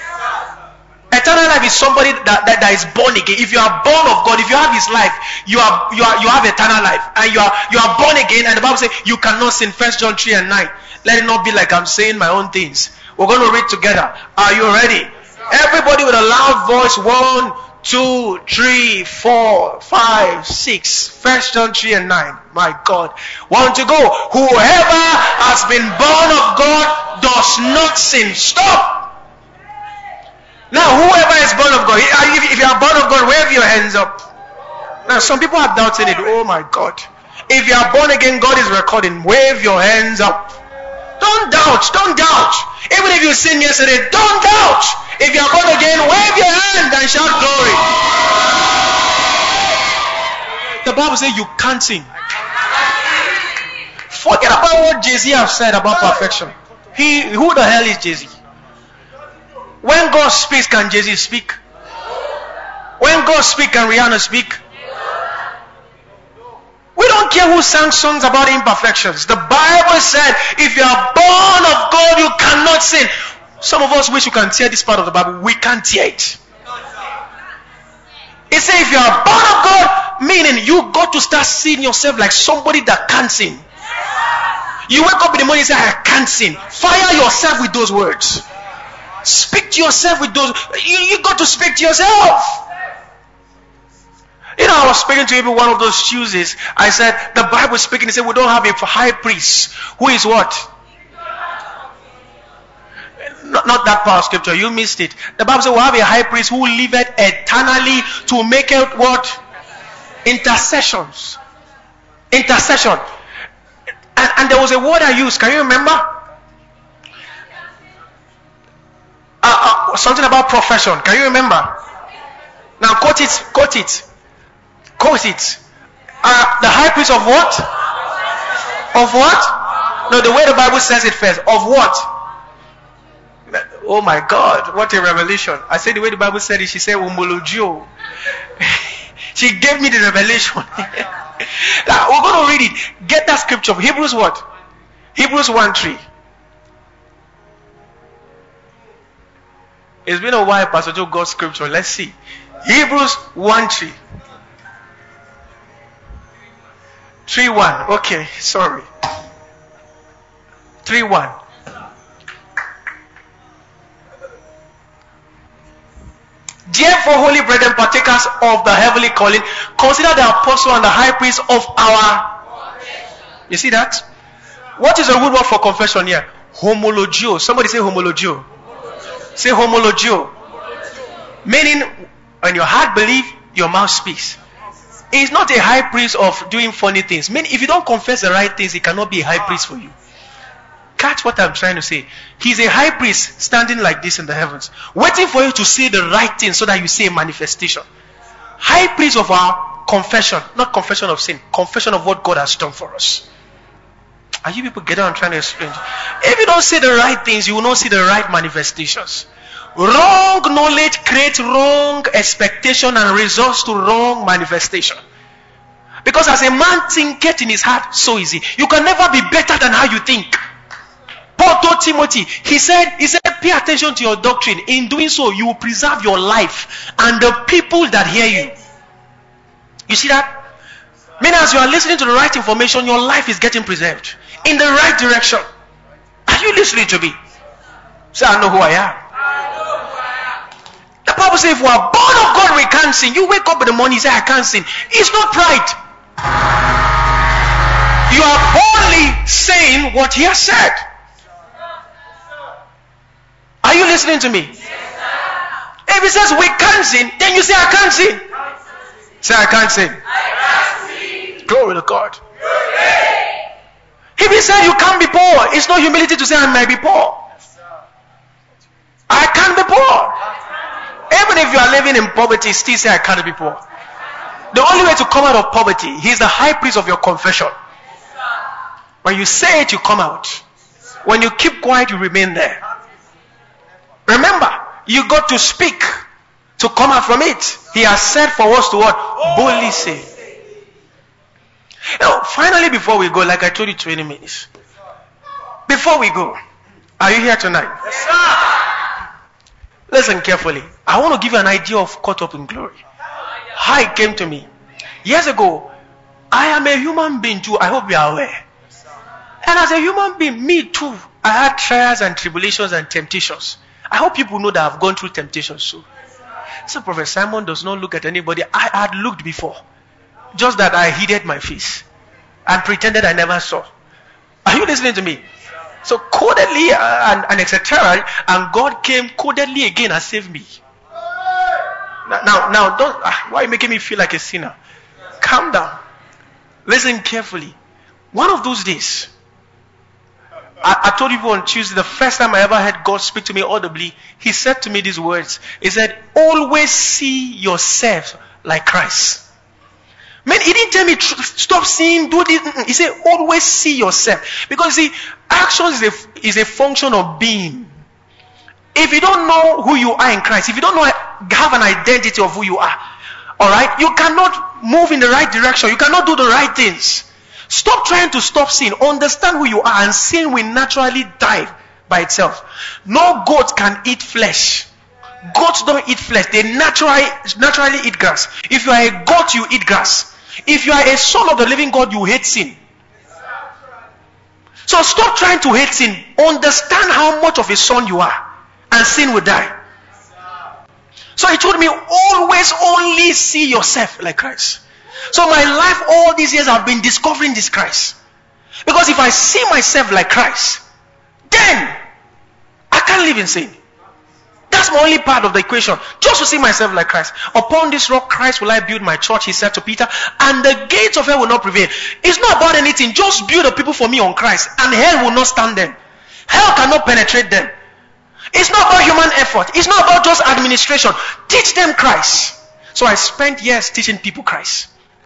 S3: Eternal life is somebody that, that, that is born again. If you are born of God, if you have his life, you are you are you have eternal life. And you are you are born again, and the Bible says you cannot sin. First John three and nine. Let it not be like I'm saying my own things. We're going to read together. Are you ready? Everybody with a loud voice. One, two, three, four, five, six. First John three and nine. My God. One to go. Whoever has been born of God does not sin. Stop. Now, whoever is born of God, if you are born of God, wave your hands up. Now, some people are doubting it. Oh my God. If you are born again, God is recording. Wave your hands up. Don't doubt. Don't doubt. Even if you sinned yesterday, don't doubt. If you are born again, wave your hand and shout glory. The Bible says you can't sin. Forget about what Jay-Z have said about perfection. He, who the hell is Jay-Z? When God speaks, can Jay-Z speak? When God speaks, can Rihanna speak? We don't care who sang songs about imperfections. The Bible said, if you are born of God, you cannot sin. Some of us wish you can tear this part of the Bible. We can't tear it. It says, if you are born of God, meaning you got to start seeing yourself like somebody that can't sin. You wake up in the morning and say, I can't sin. Fire yourself with those words. Speak to yourself with those. You, you got to speak to yourself. You know, I was speaking to even one of those Tuesdays. I said, the Bible is speaking. He said, we don't have a high priest. Who is what? Not, not that part of scripture. You missed it. The Bible says we have a high priest who liveth eternally to make out what? Intercessions. Intercession. And, and there was a word I used. Can you remember? Uh, uh, something about profession. Can you remember? Now quote it. Quote it. calls it? Uh, the high priest of what? Of what? No, the way the Bible says it first. Of what? Oh my God, what a revelation. I said the way the Bible said it, she said homologio. She gave me the revelation. Now, we're going to read it. Get that scripture. Hebrews what? Hebrews one three. It's been a while, Pastor Joe got scripture. Let's see. Hebrews one three. three one. Okay, sorry. three one. Therefore, holy brethren, partakers of the heavenly calling, consider the apostle and the high priest of our. You see that? What is the root word for confession here? Homologio. Somebody say homologio. Say homologio. Meaning, when your heart believes, your mouth speaks. He's not a high priest of doing funny things. Meaning, if you don't confess the right things, he cannot be a high priest for you. Catch what I'm trying to say. He's a high priest standing like this in the heavens, waiting for you to say the right thing so that you see a manifestation. High priest of our confession, not confession of sin, confession of what God has done for us. Are you people getting what I'm trying to explain? If you don't say the right things, you will not see the right manifestations. Wrong knowledge creates wrong expectation and results to wrong manifestation. Because as a man thinketh in his heart, so is he. You can never be better than how you think. Paul told Timothy, he said, he said, pay attention to your doctrine. In doing so, you will preserve your life and the people that hear you. You see that? Meaning, as you are listening to the right information, your life is getting preserved in the right direction. Are you listening to me? Say, I know who I am. The Bible says, if we are born of God, we can't sin. You wake up in the morning, you say, I can't sin. It's not pride. You are only saying what he has said. Are you listening to me? Yes, if he says we can't sin, then you say I can't sin. Say I can't sin. I can't sin. Glory to God. If he said you can't be poor, it's no humility to say I might be poor. I can't be poor. Even if you are living in poverty, still say I can't be poor. The only way to come out of poverty, he is the high priest of your confession. When you say it, you come out. When you keep quiet, you remain there. Remember, you got to speak to come out from it. He has said for us to what? Boldly say. Now, finally, before we go, like I told you twenty minutes. Before we go, are you here tonight?
S4: Yes, sir.
S3: Listen carefully. I want to give you an idea of caught up in glory. How it came to me. Years ago, I am a human being too. I hope you are aware. And as a human being, me too, I had trials and tribulations and temptations. I hope people know that I've gone through temptations too. So Prophet Simon does not look at anybody. I had looked before. Just that I hid my face and pretended I never saw. Are you listening to me? So codedly and, and et cetera. And God came codedly again and saved me. Now, now, now don't, why are you making me feel like a sinner? Calm down. Listen carefully. One of those days, I, I told you on Tuesday, the first time I ever heard God speak to me audibly, he said to me these words. He said, always see yourself like Christ. Man, he didn't tell me stop seeing, do this. He said, always see yourself. Because see, action is a, is a function of being. If you don't know who you are in Christ, if you don't know, have an identity of who you are, alright, you cannot move in the right direction. You cannot do the right things. Stop trying to stop sin. Understand who you are, and sin will naturally die by itself. No goat can eat flesh. Goats don't eat flesh. They naturally, naturally eat grass. If you are a goat, you eat grass. If you are a son of the living God, you hate sin. So stop trying to hate sin. Understand how much of a son you are, and sin will die. So he told me, always only see yourself like Christ. So my life all these years I've been discovering this Christ. Because if I see myself like Christ, then I can't live in sin. That's my only part of the equation. Just to see myself like Christ. Upon this rock Christ will I build my church, he said to Peter, and the gates of hell will not prevail. It's not about anything. Just build the people for me on Christ, and hell will not stand them. Hell cannot penetrate them. It's not about human effort. It's not about just administration. Teach them Christ. So I spent years teaching people Christ.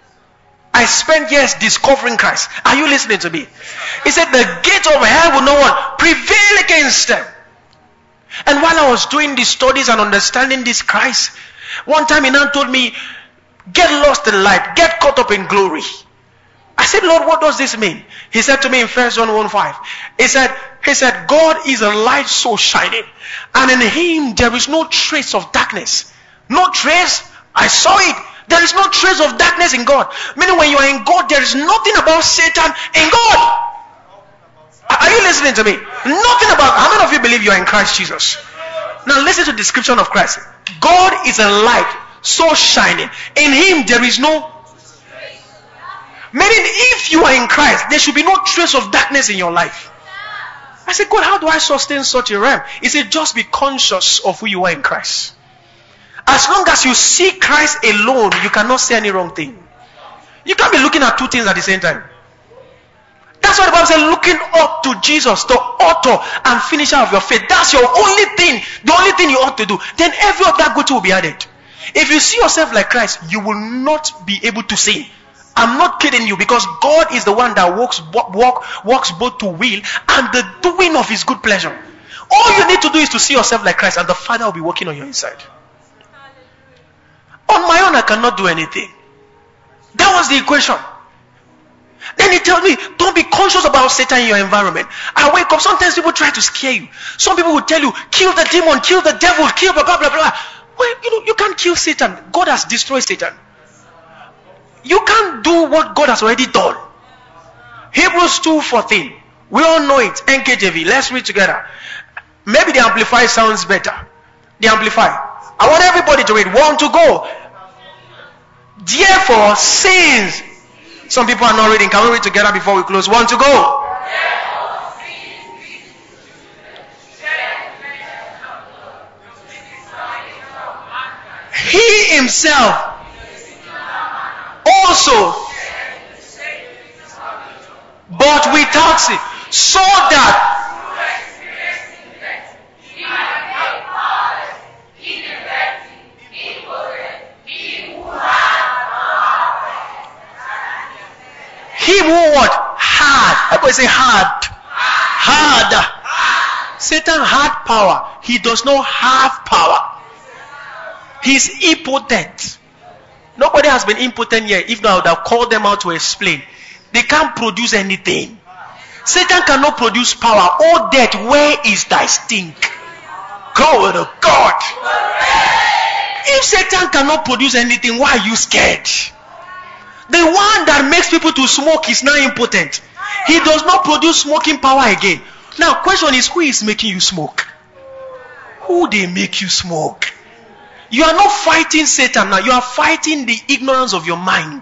S3: I spent years discovering Christ. Are you listening to me? He said the gate of hell will no one prevail against them. And while I was doing these studies and understanding this Christ, one time he now told me, get lost in light, get caught up in glory. I said, Lord, what does this mean? He said to me in First John one five, he said, he said, God is a light so shining, and in him there is no trace of darkness. No trace. I saw it. There is no trace of darkness in God. Meaning when you are in God, there is nothing about Satan in God. Are you listening to me? Nothing about. How many of you believe you are in Christ Jesus? Now listen to the description of Christ. God is a light so shining. In him there is no. Meaning if you are in Christ, there should be no trace of darkness in your life. I said, God, how do I sustain such a realm? He said, just be conscious of who you are in Christ. As long as you see Christ alone, you cannot say any wrong thing. You can't be looking at two things at the same time. That's why the Bible says, looking up to Jesus, the author and finisher of your faith. That's your only thing, the only thing you ought to do. Then every other good will be added. If you see yourself like Christ, you will not be able to sin. I'm not kidding you, because God is the one that works, walk, works both to will and the doing of his good pleasure. All you need to do is to see yourself like Christ, and the Father will be working on your inside. On my own, I cannot do anything. That was the equation. Then he tells me, don't be conscious about Satan in your environment. I wake up, sometimes people try to scare you. Some people will tell you, kill the demon, kill the devil, kill blah, blah, blah, blah. Well, you know, you can't kill Satan. God has destroyed Satan. You can't do what God has already done. Hebrews two fourteen. We all know it. N K J V. Let's read together. Maybe the Amplified sounds better. The Amplified. I want everybody to read. One to go. Therefore, since some people are not reading, can we read together before we close? One to go. He himself also, but without sin, so that he who what? Had. Everybody say hard. Hard. Satan had power. He does not have power. He's impotent. Nobody has been impotent yet. If not, I would have called them out to explain. They can't produce anything. Satan cannot produce power. Oh death, where is thy stink? Glory to God. If Satan cannot produce anything, why are you scared? The one that makes people to smoke is now impotent. He does not produce smoking power again. Now, question is, who is making you smoke? Who they make you smoke? You are not fighting Satan now. You are fighting the ignorance of your mind.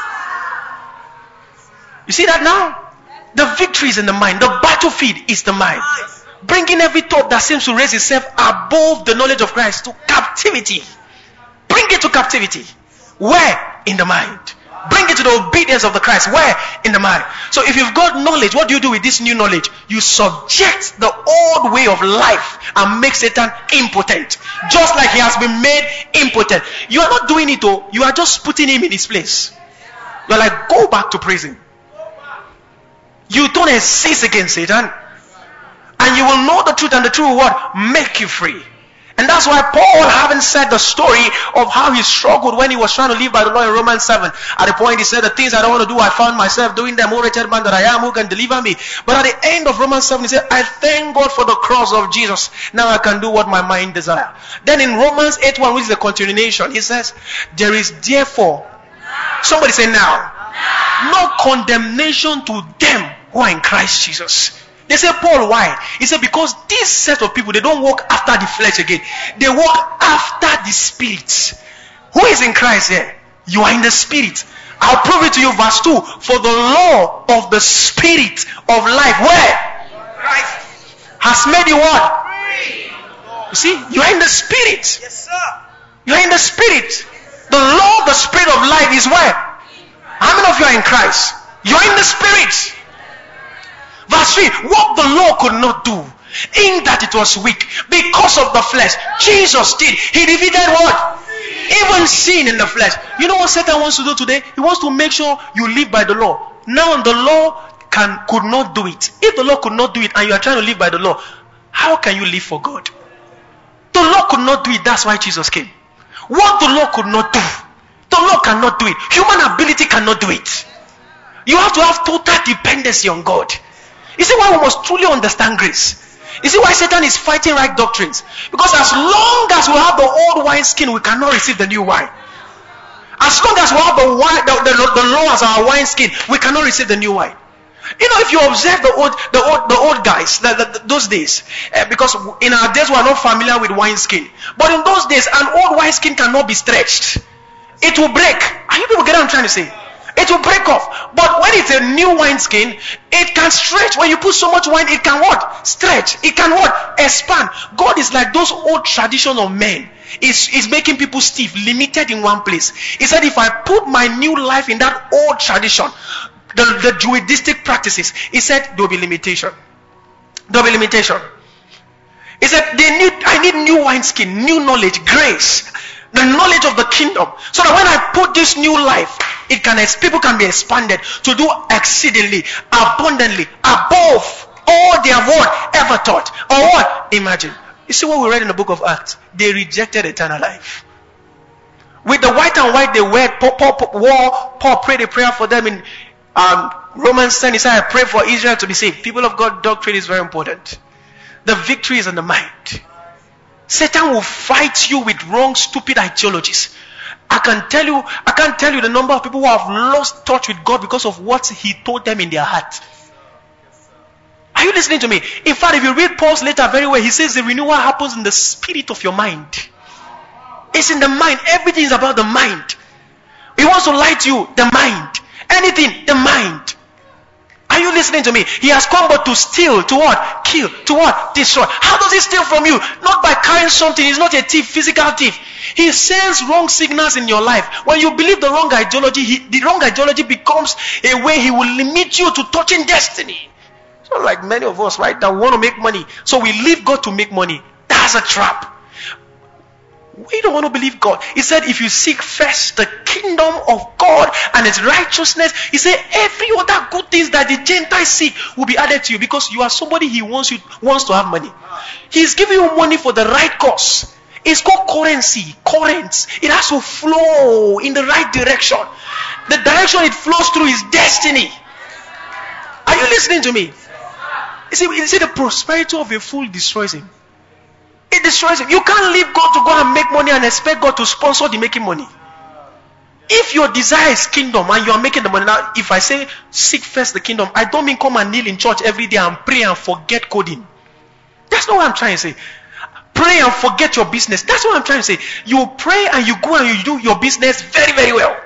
S3: You see that now? The victory is in the mind. The battlefield is the mind. Bringing every thought that seems to raise itself above the knowledge of Christ to captivity. Bring it to captivity. Where? In the mind. Bring it to the obedience of the Christ. Where? In the mind. So if you've got knowledge, what do you do with this new knowledge? You subject the old way of life and make Satan impotent. Just like he has been made impotent. You are not doing it though. You are just putting him in his place. You are like, go back to prison. You don't exist against Satan. And you will know the truth, and the truth will what? Make you free. And that's why Paul, having said the story of how he struggled when he was trying to live by the law in Romans seven, at the point he said, the things I don't want to do, I found myself doing them. O wretched man that I am, who can deliver me? But at the end of Romans seven, he said, I thank God for the cross of Jesus. Now I can do what my mind desires. Then in Romans eight one, which is the continuation, he says, there is therefore, somebody say now, no condemnation to them who are in Christ Jesus. They say, Paul, why? He said, because this set of people, they don't walk after the flesh again. They walk after the spirit. Who is in Christ here? You are in the spirit. I'll prove it to you, verse two. For the law of the spirit of life, where? Christ has made you what? Free. You see, you are in the spirit.
S4: Yes, sir.
S3: You are in the spirit. The law of the spirit of life is where? How many of you are in Christ? You are in the spirit. Verse three, what the law could not do, in that it was weak, because of the flesh, Jesus did. He defeated what? Even sin in the flesh. You know what Satan wants to do today? He wants to make sure you live by the law. Now the law can could not do it. If the law could not do it and you are trying to live by the law, how can you live for God? The law could not do it. That's why Jesus came. What the law could not do, the law cannot do it. Human ability cannot do it. You have to have total dependency on God. You see why we must truly understand grace? You see why Satan is fighting right doctrines? Because as long as we have the old wine skin, we cannot receive the new wine. As long as we have the, wine, the, the, the law as our wine skin, we cannot receive the new wine. You know, if you observe the old, the old, the old guys, the, the, those days, uh, because in our days we are not familiar with wine skin. But in those days, an old wine skin cannot be stretched. It will break. Are you people get what I'm trying to say? It will break off. But when it's a new wine skin, it can stretch. When you put so much wine, it can what? Stretch. It can what? Expand. God is like those old traditions of men. It's, it's making people stiff, limited in one place. He said, if I put my new life in that old tradition, the, the Druidistic practices, he said, there will be limitation. There will be limitation. He said, they need, I need new wineskin, new knowledge, grace, the knowledge of the kingdom. So that when I put this new life, it can, people can be expanded to do exceedingly, abundantly, above all they have what? Ever thought. Or what? Imagine. You see what we read in the book of Acts? They rejected eternal life. With the white and white they wear, Paul, Paul, Paul, Paul prayed a prayer for them in um, Romans ten. He said, I pray for Israel to be saved. People of God, doctrine is very important. The victory is in the mind. Satan will fight you with wrong, stupid ideologies. I can tell you, I can't tell you the number of people who have lost touch with God because of what he told them in their heart. Are you listening to me? In fact, if you read Paul's letter very well, he says the renewal happens in the spirit of your mind. It's in the mind. Everything is about the mind. He wants to lie to you, the mind. Anything, the mind. Are you listening to me? He has come but to steal, to what? Kill, to what? Destroy. How does he steal from you? Not by carrying something. He's not a thief, physical thief. He sends wrong signals in your life. When you believe the wrong ideology, he, the wrong ideology becomes a way he will limit you to touching destiny. So like many of us, right, that want to make money. So we leave God to make money. That's a trap. We don't want to believe God. He said, if you seek first the kingdom of God and its righteousness, he said, every other good things that the Gentiles seek will be added to you, because you are somebody he wants you wants to have money. He's giving you money for the right cause. It's called currency, currents. It has to flow in the right direction. The direction it flows through is destiny. Are you listening to me? You see, you see, the prosperity of a fool destroys him. It destroys him. You can't leave God to go and make money and expect God to sponsor the making money. If your desire is kingdom and you are making the money, now if I say seek first the kingdom, I don't mean come and kneel in church every day and pray and forget coding. That's not what I'm trying to say. Pray and forget your business. That's what I'm trying to say. You pray and you go and you do your business very, very well.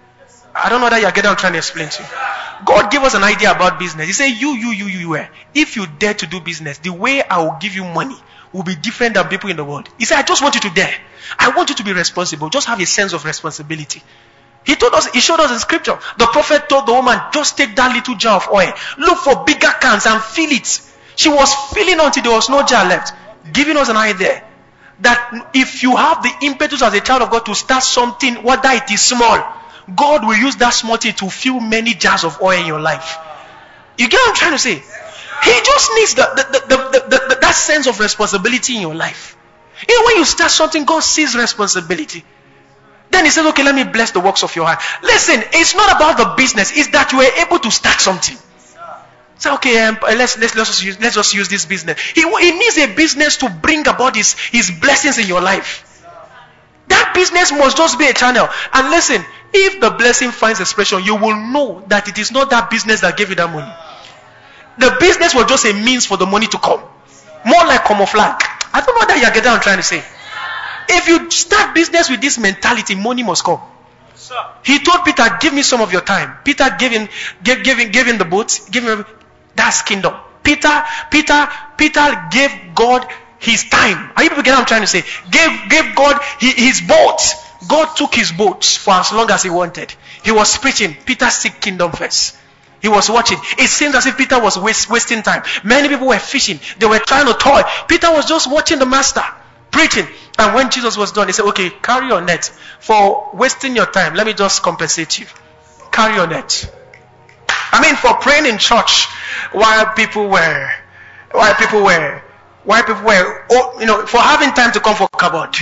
S3: I don't know that you're getting what I'm trying to explain to you. God gave us an idea about business. He said, you, you, you, you, you, if you dare to do business, the way I will give you money will be different than people in the world. He said, I just want you to dare. I want you to be responsible. Just have a sense of responsibility. He told us, he showed us in scripture. The prophet told the woman, just take that little jar of oil. Look for bigger cans and fill it. She was filling until there was no jar left. Giving us an idea that if you have the impetus as a child of God to start something, whether it is small, God will use that small thing to fill many jars of oil in your life. You get what I'm trying to say? He just needs the, the, the, the, the, the, that sense of responsibility in your life. You know, when you start something, God sees responsibility. Then he says, okay, let me bless the works of your hand. Listen, it's not about the business. It's that you are able to start something. Say, okay, um, let's, let's, let's, just use, let's just use this business. He, he needs a business to bring about his, his blessings in your life. That business must just be a channel. And listen, if the blessing finds expression, you will know that it is not that business that gave you that money. The business was just a means for the money to come. More like camouflage. I don't know that you're getting what I'm trying to say. If you start business with this mentality, money must come. He told Peter, give me some of your time. Peter gave him, gave, gave him, gave him the boats. Give him, that's kingdom. Peter, Peter, Peter gave God his time. Are you people getting what I'm trying to say? Gave, gave God his, his boat. God took his boats for as long as he wanted. He was preaching. Peter seek kingdom first. He was watching. It seemed as if Peter was waste, wasting time. Many people were fishing. They were trying to toil. Peter was just watching the master. preaching. And when Jesus was done, he said, okay, carry your net. For wasting your time, let me just compensate you. Carry your net. I mean, for praying in church while people were, while people were, while people were, oh, you know, for having time to come for cupboard.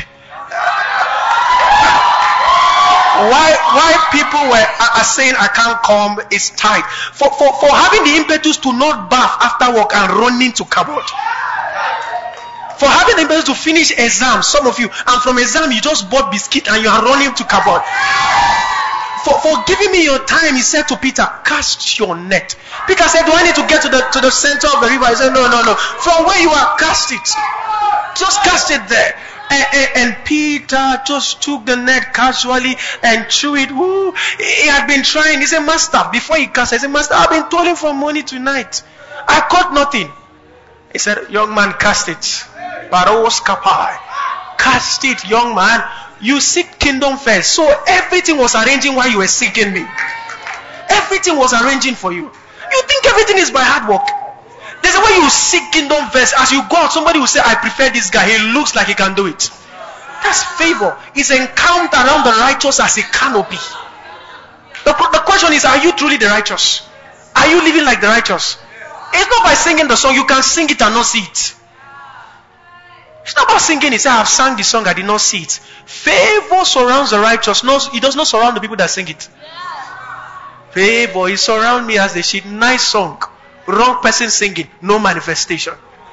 S3: Why, why people were are saying I can't come is tight. For, for, for having the impetus to not bath after work and running to cupboard. For having the impetus to finish exam, some of you, and from exam you just bought biscuit and you are running to cupboard. For, for giving me your time, he said to Peter, cast your net. Peter said, do I need to get to the to the center of the river? He said, no, no, no. From where you are, cast it. Just cast it there. And, and, and Peter just took the net casually and threw it. Woo. He had been trying. He said, Master, before he cast, he said, Master, I've been toiling for money tonight. I caught nothing. He said, young man, cast it. Baros kapai. Cast it, young man. You seek kingdom first. So everything was arranging while you were seeking me. Everything was arranging for you. You think everything is by hard work. There's a way you seek kingdom first. As you go out, somebody will say, I prefer this guy. He looks like he can do it. That's favor. It's encountered around the righteous as a canopy. The, the question is, are you truly the righteous? Are you living like the righteous? It's not by singing the song. You can sing it and not see it. It's not about singing it. Say, I have sung the song, I did not see it. Favor surrounds the righteous. No, it does not surround the people that sing it. Favor, it surrounds me as the sheep. Nice song. Wrong person singing. No manifestation.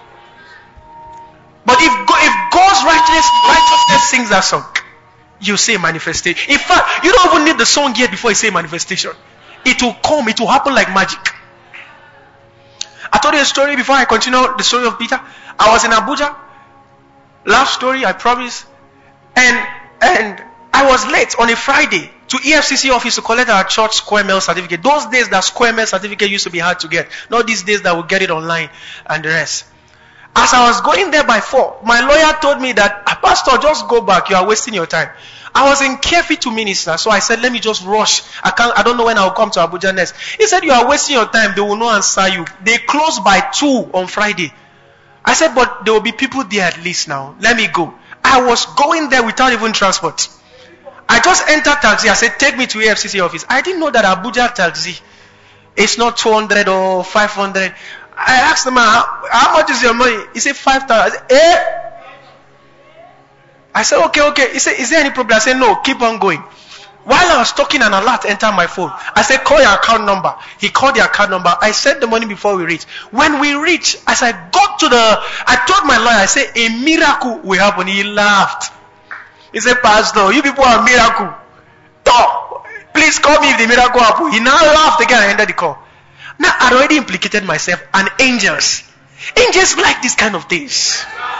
S3: But if, God, if God's righteousness, righteousness sings that song, you say manifestation. In fact, you don't even need the song yet before you say manifestation. It will come. It will happen like magic. I told you a story before I continue the story of Peter. I was in Abuja. Last story, I promise. And and I was late on a Friday to E F C C office to collect our church square mail certificate. Those days that square mail certificate used to be hard to get. Not these days that we get it online and the rest. As I was going there by four, my lawyer told me that, Pastor, just go back. You are wasting your time. I was in Kefi to minister, so I said, let me just rush. I can't. I don't know when I will come to Abuja next. He said, you are wasting your time. They will not answer you. They close by two on Friday. I said, but there will be people there at least now. Let me go. I was going there without even transport. I just entered taxi. I said, take me to E F C C office. I didn't know that Abuja taxi is not two hundred or five hundred. I asked the man, how, how much is your money? He said, five thousand. I said, eh? I said, okay, okay. He said, is there any problem? I said, no, keep on going. While I was talking, an alert entered my phone. I said, call your account number. He called the account number. I sent the money before we reached. When we reached, as I got to the, I told my lawyer, I said, a miracle will happen. He laughed. He said, Pastor, you people are a miracle. Talk. Please call me if the miracle happens. He now laughed again and ended the call. Now, I'd already implicated myself and angels. Angels like these kind of things.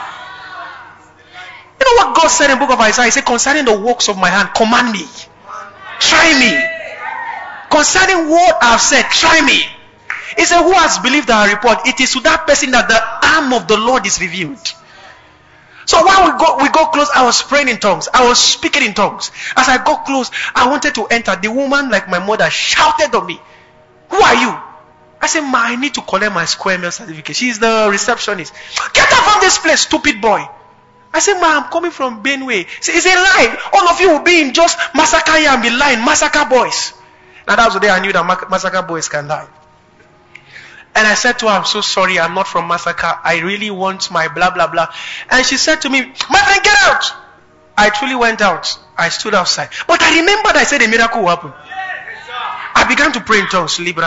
S3: You know what God said in the book of Isaiah? He said, concerning the works of my hand, command me. Try me. Concerning what I have said, try me. He said, who has believed our report? It is to that person that the arm of the Lord is revealed. So while we go, we got close, I was praying in tongues. I was speaking in tongues. As I got close, I wanted to enter. The woman, like my mother, shouted on me. Who are you? I said, ma, I need to collect my square mail certificate. She's the receptionist. Get out from this place, stupid boy. I said, ma, I'm coming from Benway. She said, it's a lie. All of you will be in just massacre here and be lying. Massacre boys. Now that was the day I knew that massacre boys can lie. And I said to her, I'm so sorry, I'm not from Massacre. I really want my blah, blah, blah. And she said to me, my friend, get out. I truly went out. I stood outside. But I remembered I said a miracle will happen. I began to pray in tongues. I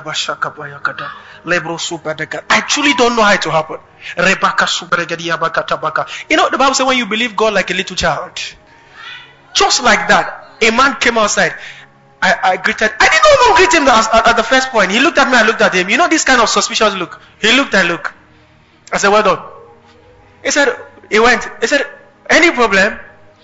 S3: truly don't know how it will happen. You know, the Bible says when you believe God like a little child. Just like that, a man came outside. I, I greeted. I didn't even greet him at, at the first point. He looked at me, I looked at him. You know this kind of suspicious look. He looked and looked. I said, well done. He said, he went. He said, any problem?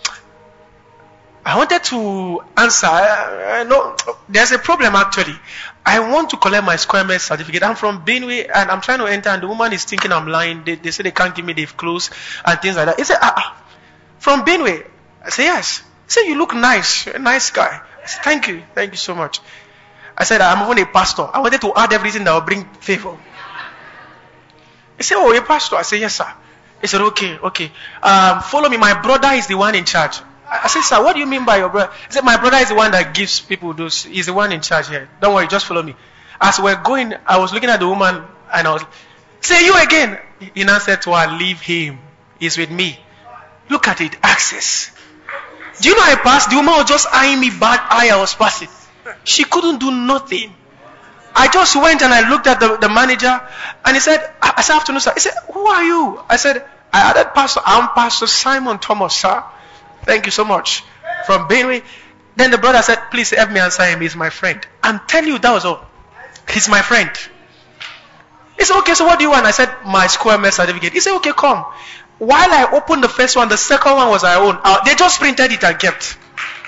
S3: I wanted to answer. I, I know there's a problem actually. I want to collect my square mail certificate. I'm from Benway and I'm trying to enter and the woman is thinking I'm lying. They, they say they can't give me, they've closed and things like that. He said, ah, ah, from Benway? I said, yes. He said, you look nice. A nice guy. I said, thank you. Thank you so much. I said, I'm even a pastor. I wanted to add everything that will bring favor. He said, oh, a pastor? I said, yes, sir. He said, okay, okay. Um, follow me. My brother is the one in charge. I, I said, sir, what do you mean by your brother? He said, my brother is the one that gives people those. He's the one in charge here. Don't worry, just follow me. As we're going, I was looking at the woman and I was, say you again. He now said to her, leave him. He's with me. Look at it, access. Do you know I passed? The woman was just eyeing me bad eye. I was passing. She couldn't do nothing. I just went and I looked at the, the manager and he said, I, I said, afternoon, sir. He said, who are you? I said, I added Pastor, I'm Pastor Simon Thomas, sir. Thank you so much. From Benue. Then the brother said, please help me answer him. He's my friend. I'm telling you, that was all. He's my friend. He said, okay, so what do you want? I said, my square meal certificate. He said, okay, come. While I opened the first one, the second one was our own. Uh, they just printed it and kept.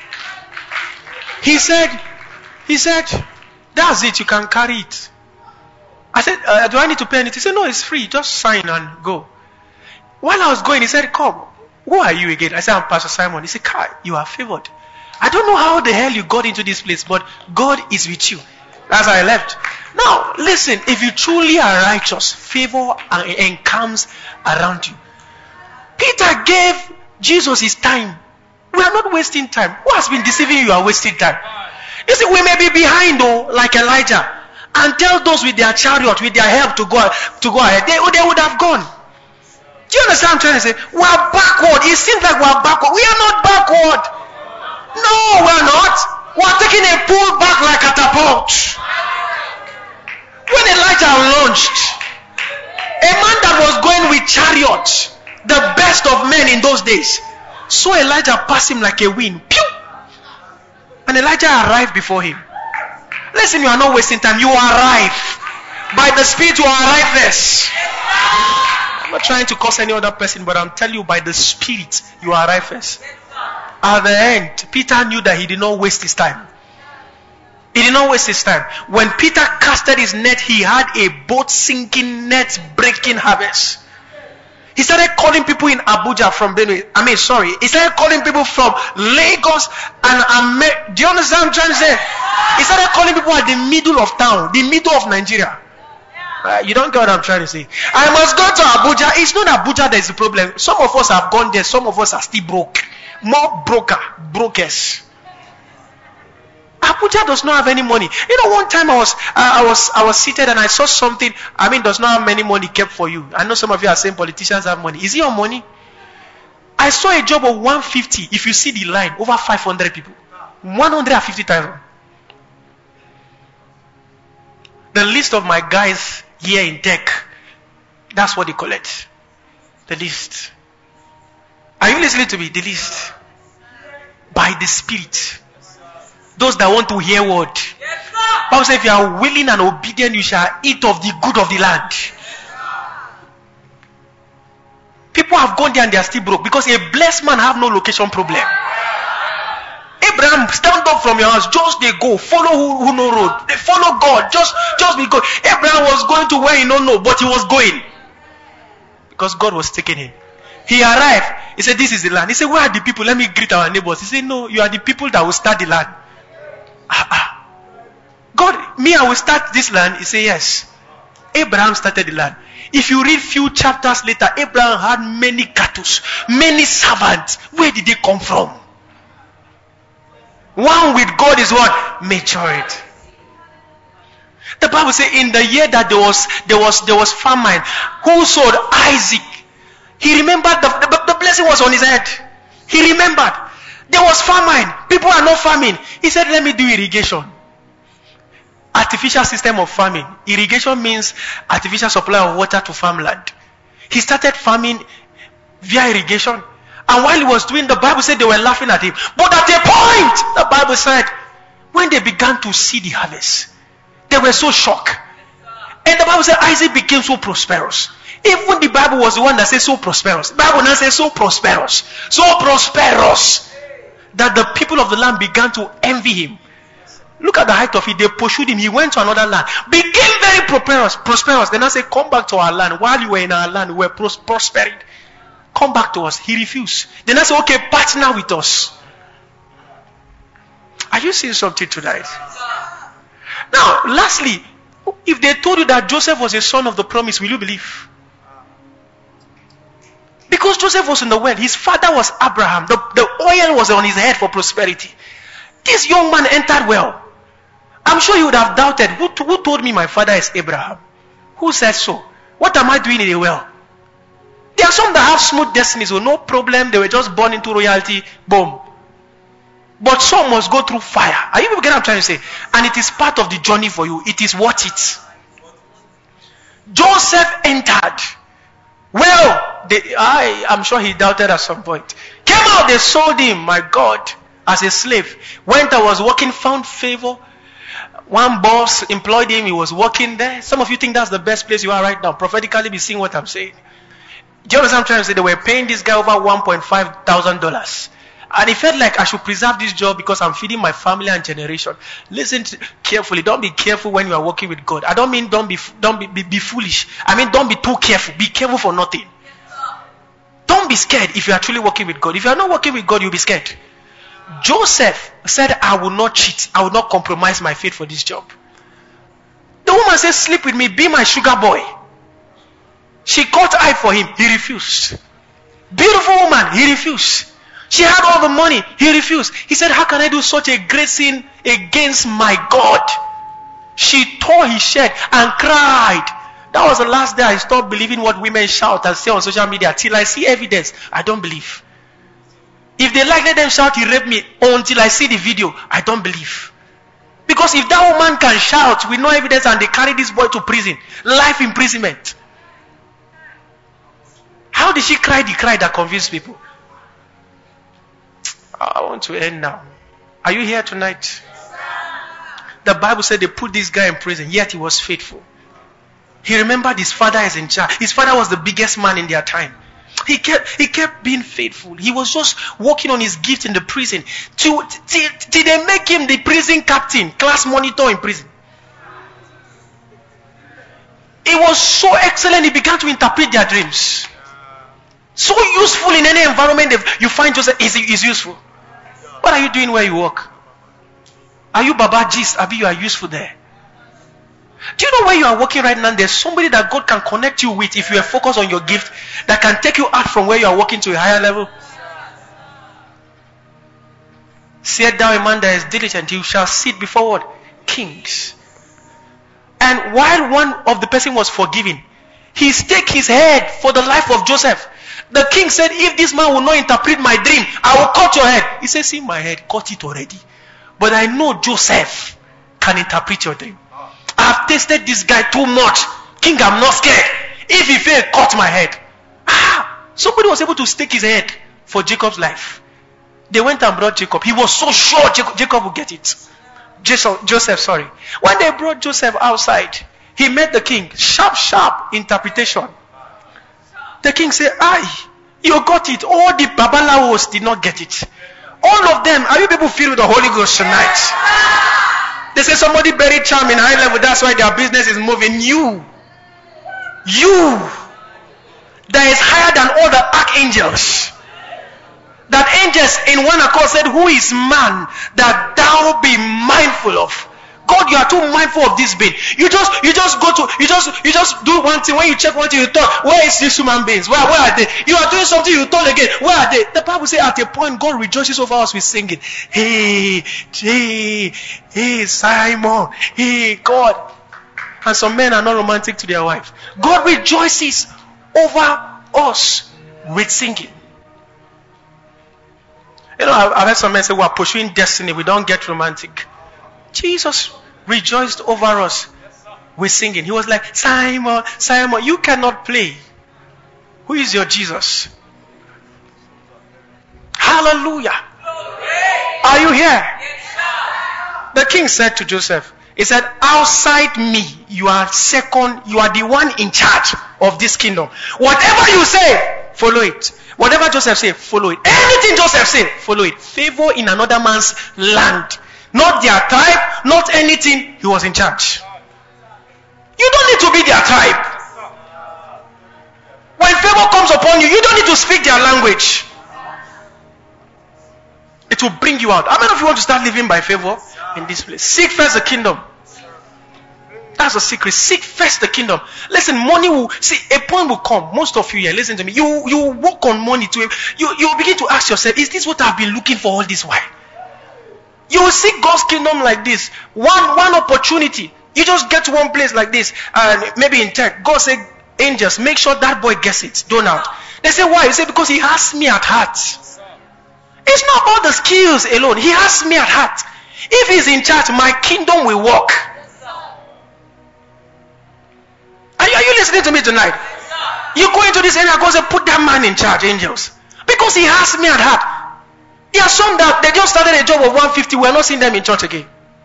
S3: He said, he said, that's it, you can carry it. I said, uh, do I need to pay anything? He said, no, it's free, just sign and go. While I was going, he said, come, who are you again? I said, I'm Pastor Simon. He said, Kai, you are favored. I don't know how the hell you got into this place, but God is with you. As I left. Now, listen, if you truly are righteous, favor encamps around you. Peter gave Jesus his time. We are not wasting time. Who has been deceiving you? You are wasting time. You see, we may be behind though, like Elijah, and tell those with their chariot, with their help to go to go ahead. They, they would have gone. Do you understand what I'm trying to say? We are backward. It seems like we are backward. We are not backward. No, we are not. We are taking a pull back like catapult. When Elijah launched, a man that was going with chariot, the best of men in those days, saw Elijah pass him like a wind. Pew! And Elijah arrived before him. Listen, you are not wasting time. You arrive. By the Spirit, you arrive first. I'm not trying to curse any other person, but I'm telling you, by the Spirit, you arrive first. At the end, Peter knew that he did not waste his time. He did not waste his time. When Peter casted his net, he had a boat sinking, net breaking harvest. He started calling people in Abuja from Benue. I mean, sorry. He started calling people from Lagos and Amer- Do you understand what I'm trying to say? He started calling people at the middle of town, the middle of Nigeria. Uh, you don't get what I'm trying to say. I must go to Abuja. It's not Abuja that is the problem. Some of us have gone there. Some of us are still broke. More broker, brokers. Abuja does not have any money. You know, one time I was, uh, I was, I was seated and I saw something. I mean, does not have many money kept for you. I know some of you are saying politicians have money. Is it your money? I saw a job of one fifty. If you see the line, over five hundred people, one hundred fifty thousand. The list of my guys here in tech, that's what they collect. The list. Are you listening to me? The list. By the Spirit. Those that want to hear word. Bible says, if you are willing and obedient, you shall eat of the good of the land. People have gone there and they are still broke because a blessed man have no location problem. Abraham, stand up from your house, just they go, follow who, who no road. They follow God, just, just be good. Abraham was going to where he don't know, but he was going. Because God was taking him. He arrived, he said, this is the land. He said, where are the people? Let me greet our neighbors. He said, no, you are the people that will start the land. Ah, ah. God, me, I will start this land. He said, yes. Abraham started the land. If you read few chapters later, Abraham had many cattle, many servants. Where did they come from? One with God is what? Matured. The Bible says in the year that there was there was there was famine, who sold Isaac? He remembered the, the, the blessing was on his head. He remembered. There was famine. People are not farming. He said, let me do irrigation. Artificial system of farming. Irrigation means artificial supply of water to farmland. He started farming via irrigation. And while he was doing, the Bible said they were laughing at him. But at a point, the Bible said, when they began to see the harvest, they were so shocked. And the Bible said Isaac became so prosperous. Even the Bible was the one that said so prosperous. The Bible now says so prosperous. So prosperous. That the people of the land began to envy him. Look at the height of it. They pursued him. He went to another land. Became very prosperous. prosperous. Then I said, come back to our land. While you were in our land, we were pros- prospering. Come back to us. He refused. Then I said, okay, partner with us. Are you seeing something tonight? Now, lastly, if they told you that Joseph was a son of the promise, will you believe? Because Joseph was in the well. His father was Abraham. The, the oil was on his head for prosperity. This young man entered well. I'm sure he would have doubted. Who, who told me my father is Abraham? Who said so? What am I doing in a well? There are some that have smooth destinies, so no problem. They were just born into royalty. Boom. But some must go through fire. Are you people getting what I'm trying to say? And it is part of the journey for you. It is worth it. Joseph entered. Well, they, I am sure he doubted at some point. Came out, they sold him, my God, as a slave. Went and was working, found favor. One boss employed him, he was working there. Some of you think that's the best place you are right now. Prophetically be seeing what I'm saying. Do you understand what I'm trying to say? They were paying this guy over one point five thousand dollars. And he felt like I should preserve this job because I'm feeding my family and generation. Listen to, carefully. Don't be careful when you are working with God. I don't mean don't be don't be, be, be foolish. I mean don't be too careful. Be careful for nothing. Don't be scared if you are truly working with God. If you are not working with God, you'll be scared. Joseph said, I will not cheat. I will not compromise my faith for this job. The woman said, sleep with me. Be my sugar boy. She caught eye for him. He refused. Beautiful woman. He refused. She had all the money. He refused. He said, how can I do such a great sin against my God? She tore his shirt and cried. That was the last day I stopped believing what women shout and say on social media. Till I see evidence, I don't believe. If they like, let them shout, he raped me. Until I see the video, I don't believe. Because if that woman can shout with no evidence and they carry this boy to prison, life imprisonment. How did she cry the cry that convinced people? I want to end now. Are you here tonight? The Bible said they put this guy in prison, yet he was faithful. He remembered his father is in charge. His father was the biggest man in their time. He kept he kept being faithful. He was just working on his gift in the prison. Till, till, till they make him the prison captain, class monitor in prison. It was so excellent, he began to interpret their dreams. So useful in any environment you find Joseph is, is useful. What are you doing where you work? Are you Baba Gist? Abi, you are useful there. Do you know where you are working right now? There's somebody that God can connect you with if you are focused on your gift that can take you out from where you are working to a higher level. Sit down, a man that is diligent, you shall sit before what? Kings. And while one of the person was forgiven, he staked his head for the life of Joseph. The king said, if this man will not interpret my dream, I will cut your head. He said, see my head, cut it already. But I know Joseph can interpret your dream. I have tasted this guy too much. King, I'm not scared. If he fail, cut my head. Ah, somebody was able to stake his head for Jacob's life. They went and brought Jacob. He was so sure Jacob, Jacob would get it. Joseph, Joseph, sorry. When they brought Joseph outside, he met the king. Sharp, sharp interpretation. The king said, aye, you got it. All the Babalawos did not get it. All of them, are you people filled with the Holy Ghost tonight? They say somebody buried charm in high level, that's why their business is moving. You, you, that is higher than all the archangels. That angels in one accord said, who is man that thou be mindful of? God, you are too mindful of this being. You just, you just go to, you just, you just do one thing. When you check one thing, you thought, where is these human beings? Where, where are they? You are doing something, you thought again. Where are they? The Bible says at a point, God rejoices over us with singing. Hey, hey, hey, Simon, hey, God. And some men are not romantic to their wife. God rejoices over us with singing. You know, I've heard some men say, we are pursuing destiny, we don't get romantic. Jesus rejoiced over us with singing. He was like, Simon, Simon, you cannot play. Who is your Jesus? Hallelujah. Are you here? The king said to Joseph, he said, outside me, you are second, you are the one in charge of this kingdom. Whatever you say, follow it. Whatever Joseph say, follow it. Anything Joseph say, follow it. Favor in another man's land. Not their tribe, not anything. He was in charge. You don't need to be their tribe. When favor comes upon you, you don't need to speak their language. It will bring you out. How many of you want to start living by favor in this place? Seek first the kingdom. That's the secret. Seek first the kingdom. Listen, money will, see, a point will come. Most of you here, listen to me. You you work on money to, you, you begin to ask yourself, is this what I've been looking for all this while? You will seek God's kingdom like this. One, one opportunity. You just get to one place like this, and maybe in tech, God said, angels, make sure that boy gets it. Don't out. They say, why? He said, because he has me at heart. It's not about the skills alone. He has me at heart. If he's in charge, my kingdom will work. Are you, are you listening to me tonight? You go into this area, God said, put that man in charge, angels. Because he has me at heart. There are some that they just started a job of one hundred fifty. We're not seeing them in church again.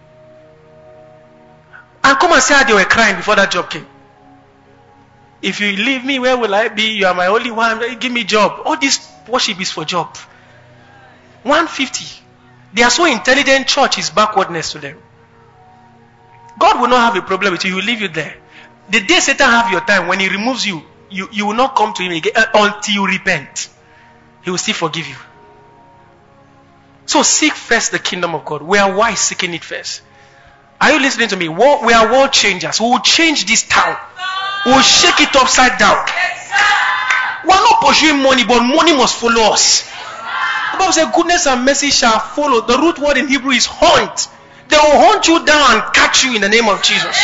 S3: And come and say how they were crying before that job came. If you leave me, where will I be? You are my only one. Give me job. All this worship is for job. one hundred fifty. They are so intelligent, church is backwardness to them. God will not have a problem with you. He will leave you there. The day Satan have your time, when he removes you, you, you will not come to him again uh, until you repent. He will still forgive you. So seek first the kingdom of God. We are wise seeking it first. Are you listening to me? We are world changers. We will change this town. We will shake it upside down. We are not pursuing money, but money must follow us. The Bible says, goodness and mercy shall follow. The root word in Hebrew is hunt. They will hunt you down and catch you in the name of Jesus.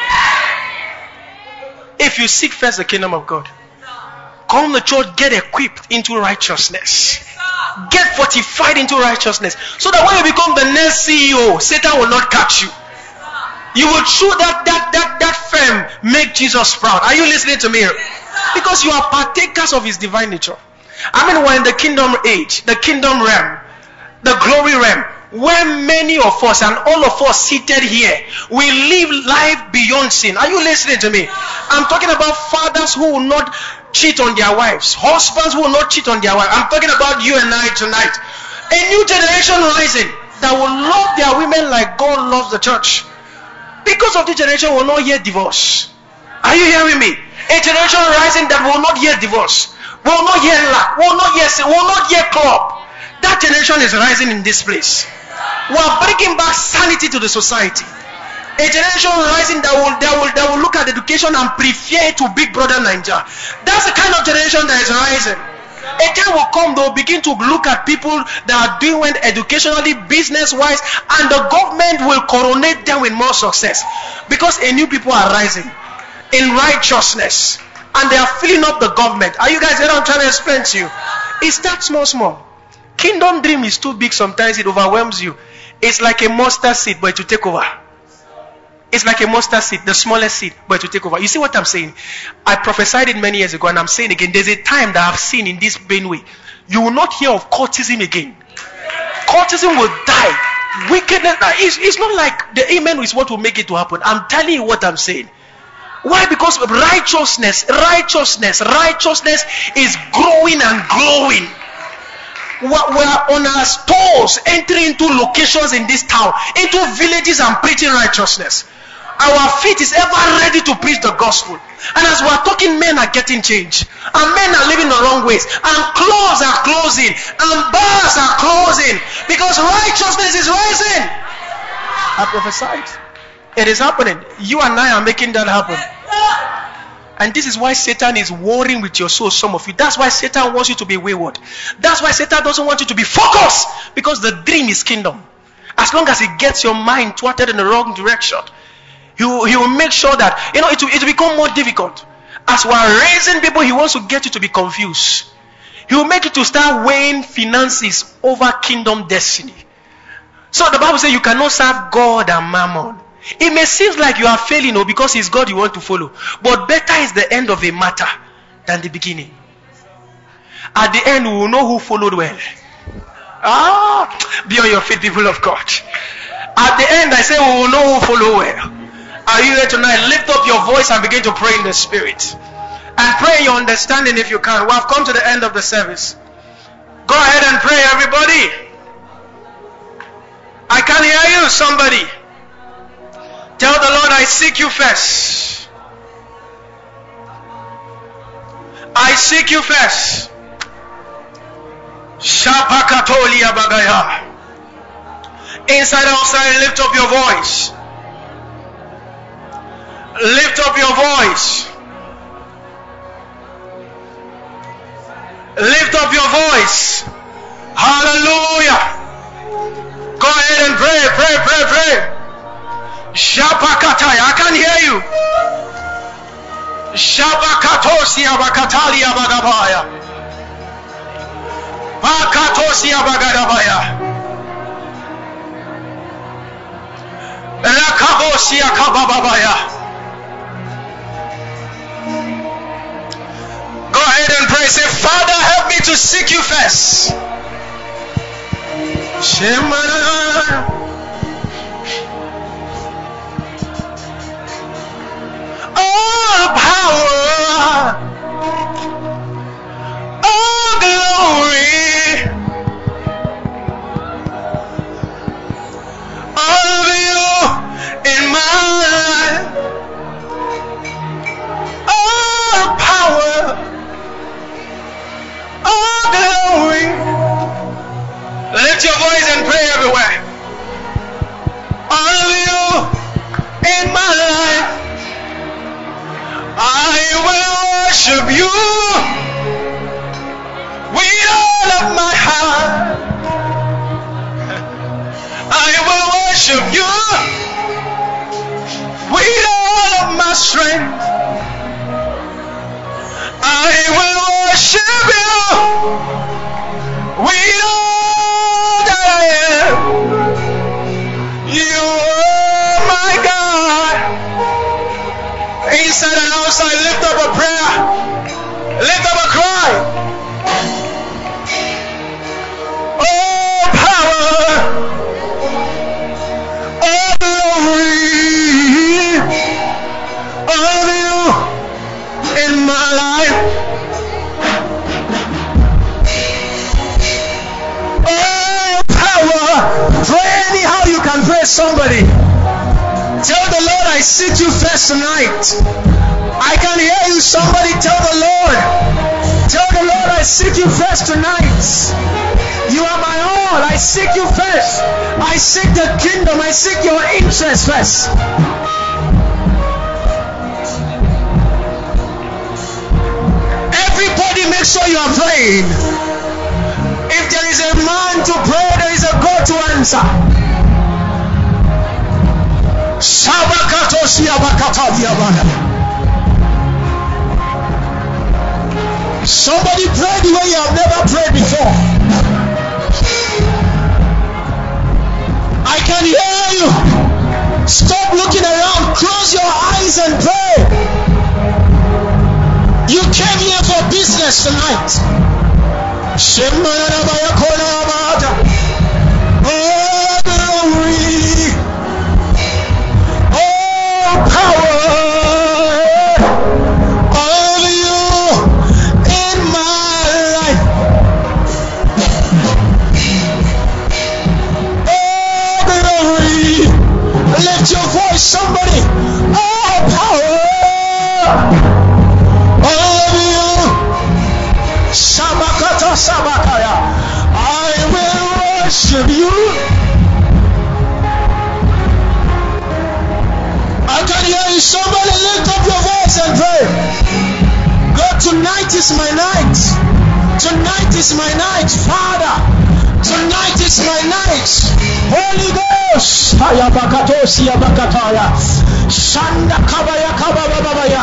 S3: If you seek first the kingdom of God, come to church, get equipped into righteousness. Get fortified into righteousness. So that when you become the next C E O, Satan will not catch you. You will through that, that, that, that firm make Jesus proud. Are you listening to me? Because you are partakers of his divine nature. I mean, we're in the kingdom age, the kingdom realm, the glory realm, where many of us and all of us seated here, we live life beyond sin. Are you listening to me? I'm talking about fathers who will not cheat on their wives, husbands who will not cheat on their wives. I'm talking about you and I tonight. A new generation rising that will love their women like God loves the church. Because of this generation will not hear divorce. Are you hearing me? A generation rising that will not hear divorce, will not hear lack, will not hear sin, will not hear club. That generation is rising in this place. We are bringing back sanity to the society. A generation rising that will, that will, that will look at education and prefer to Big Brother Nigeria. That's the kind of generation that is rising. A time will come, they will begin to look at people that are doing well educationally, business-wise, and the government will coronate them with more success. Because a new people are rising in righteousness, and they are filling up the government. Are you guys getting what I'm trying to explain to you? It's that small, small. Kingdom dream is too big, sometimes it overwhelms you. It's like a mustard seed, but it will take over. It's like a mustard seed, the smallest seed, but it will take over. You see what I'm saying? I prophesied it many years ago, and I'm saying again, there's a time that I've seen in this Benue. You will not hear of cultism again. Cultism will die. Wickedness, it's, it's not like the amen is what will make it to happen. I'm telling you what I'm saying. Why? Because righteousness, righteousness, righteousness is growing and glowing. We are on our stores, entering into locations in this town, into villages and preaching righteousness. Our feet is ever ready to preach the gospel. And as we are talking, men are getting changed. And men are living the wrong ways. And clothes are closing. And bars are closing. Because righteousness is rising. I prophesied. It is happening. You and I are making that happen. And this is why Satan is warring with your soul, some of you. That's why Satan wants you to be wayward. That's why Satan doesn't want you to be focused. Because the dream is kingdom. As long as he gets your mind thwarted in the wrong direction, he will, he will make sure that, you know, it will, it will become more difficult. As we are raising people, he wants to get you to be confused. He will make you to start weighing finances over kingdom destiny. So the Bible says you cannot serve God and mammon. It may seem like you are failing, or because it's God you want to follow. But better is the end of a matter than the beginning. At the end, we will know who followed well. Ah, be on your feet, people of God. At the end, I say we will know who followed well. Are you here tonight? Lift up your voice and begin to pray in the Spirit. And pray your understanding if you can. We have come to the end of the service. Go ahead and pray, everybody. I can hear you, somebody. Tell the Lord, I seek you first. I seek you first. Shapakatolia bagaya. Inside, outside, lift up your voice. Lift up your voice. Lift up your voice. Hallelujah. Go ahead and pray, pray, pray, pray. Shapakatai, I can hear you. Shapakatosia bakatalia bagabaya. Pakatosia bagadabaya. Rakabosia kabababaya. Go ahead and pray. Say, Father, help me to seek you first. Shemana. All power, all glory, all of you in my life. All power, all glory. Lift your voice and pray everywhere. All of you in my life. I will worship you with all of my heart. I will worship you with all of my strength. I will worship you with all that I am. You are my God. Inside and outside, lift up a prayer. Lift up a cry. Oh, power. Oh, glory. All of you in my life. Oh, power. Pray anyhow you can pray somebody. Tell the Lord, I seek you first tonight. I can hear you. Somebody tell the Lord. Tell the Lord, I seek you first tonight. You are my all. I seek you first. I seek the kingdom. I seek your interest first. Everybody make sure you are praying. If there is a man to pray, there is a God to answer. Somebody pray the way you have never prayed before. I can hear you. Stop looking around. Close your eyes and pray. You came here for business tonight. Oh, glory. Power of you in my life. Oh, glory. Lift your voice, somebody. Oh, power of you. Sabakata Sabakaya. I will worship you. I can hear you. Somebody lift up your voice and pray. God, tonight is my night. Tonight is my night, Father. Tonight is my night. Holy Ghost. Ayabakatosi abakataya. Shanda kabaya kabababaya.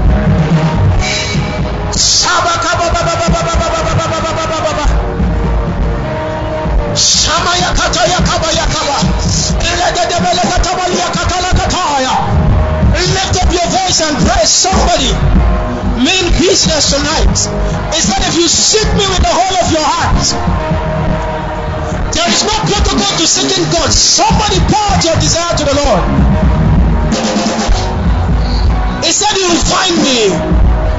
S3: Sabakabababababababababababa. Shamaya kataya kabaya kaba. Elegedebele katabalia katala kataya. Lift up your voice and pray. Somebody mean business tonight is that if you seek me with the whole of your heart, there is no protocol to seeking God. Somebody pour out your desire to the Lord. He said you will find me.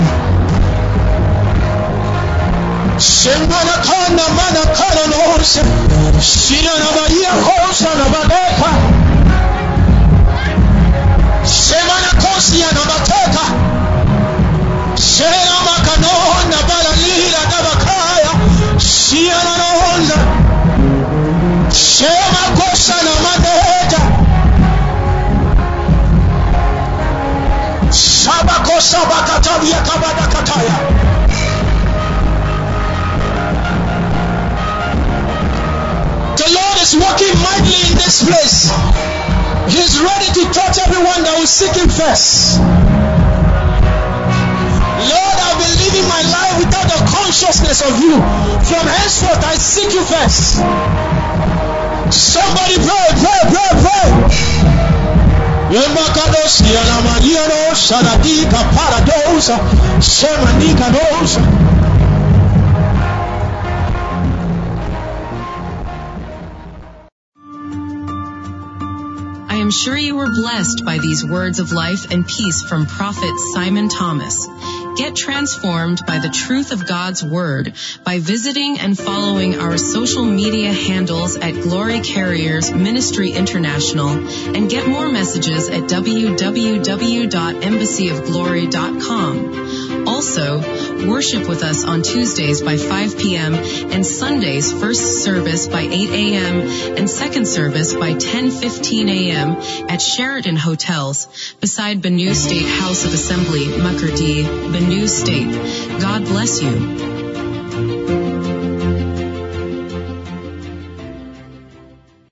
S3: Shemana kana mana kana no se shina na baria kosa na badeka Shemana kosi ya na bateka Shena makano na balalila na bakaya Shia na na honda Shema kosa na madeka Sabakatalia Kabadakataya. The Lord is working mightily in this place. He's ready to touch everyone that will seek Him first. Lord, I've been living my life without the consciousness of You. From henceforth, I seek You first. Somebody pray, pray, pray, pray.
S2: I am sure you were blessed by these words of life and peace from Prophet Simon Thomas. Get transformed by the truth of God's Word by visiting and following our social media handles at Glory Carriers Ministry International, and get more messages at w w w dot embassy of glory dot com. Also, worship with us on Tuesdays by five p.m. and Sundays first service by eight a.m. and second service by ten fifteen a.m. at Sheraton Hotels beside Benue State House of Assembly, Makurdi, Benue State. God bless you.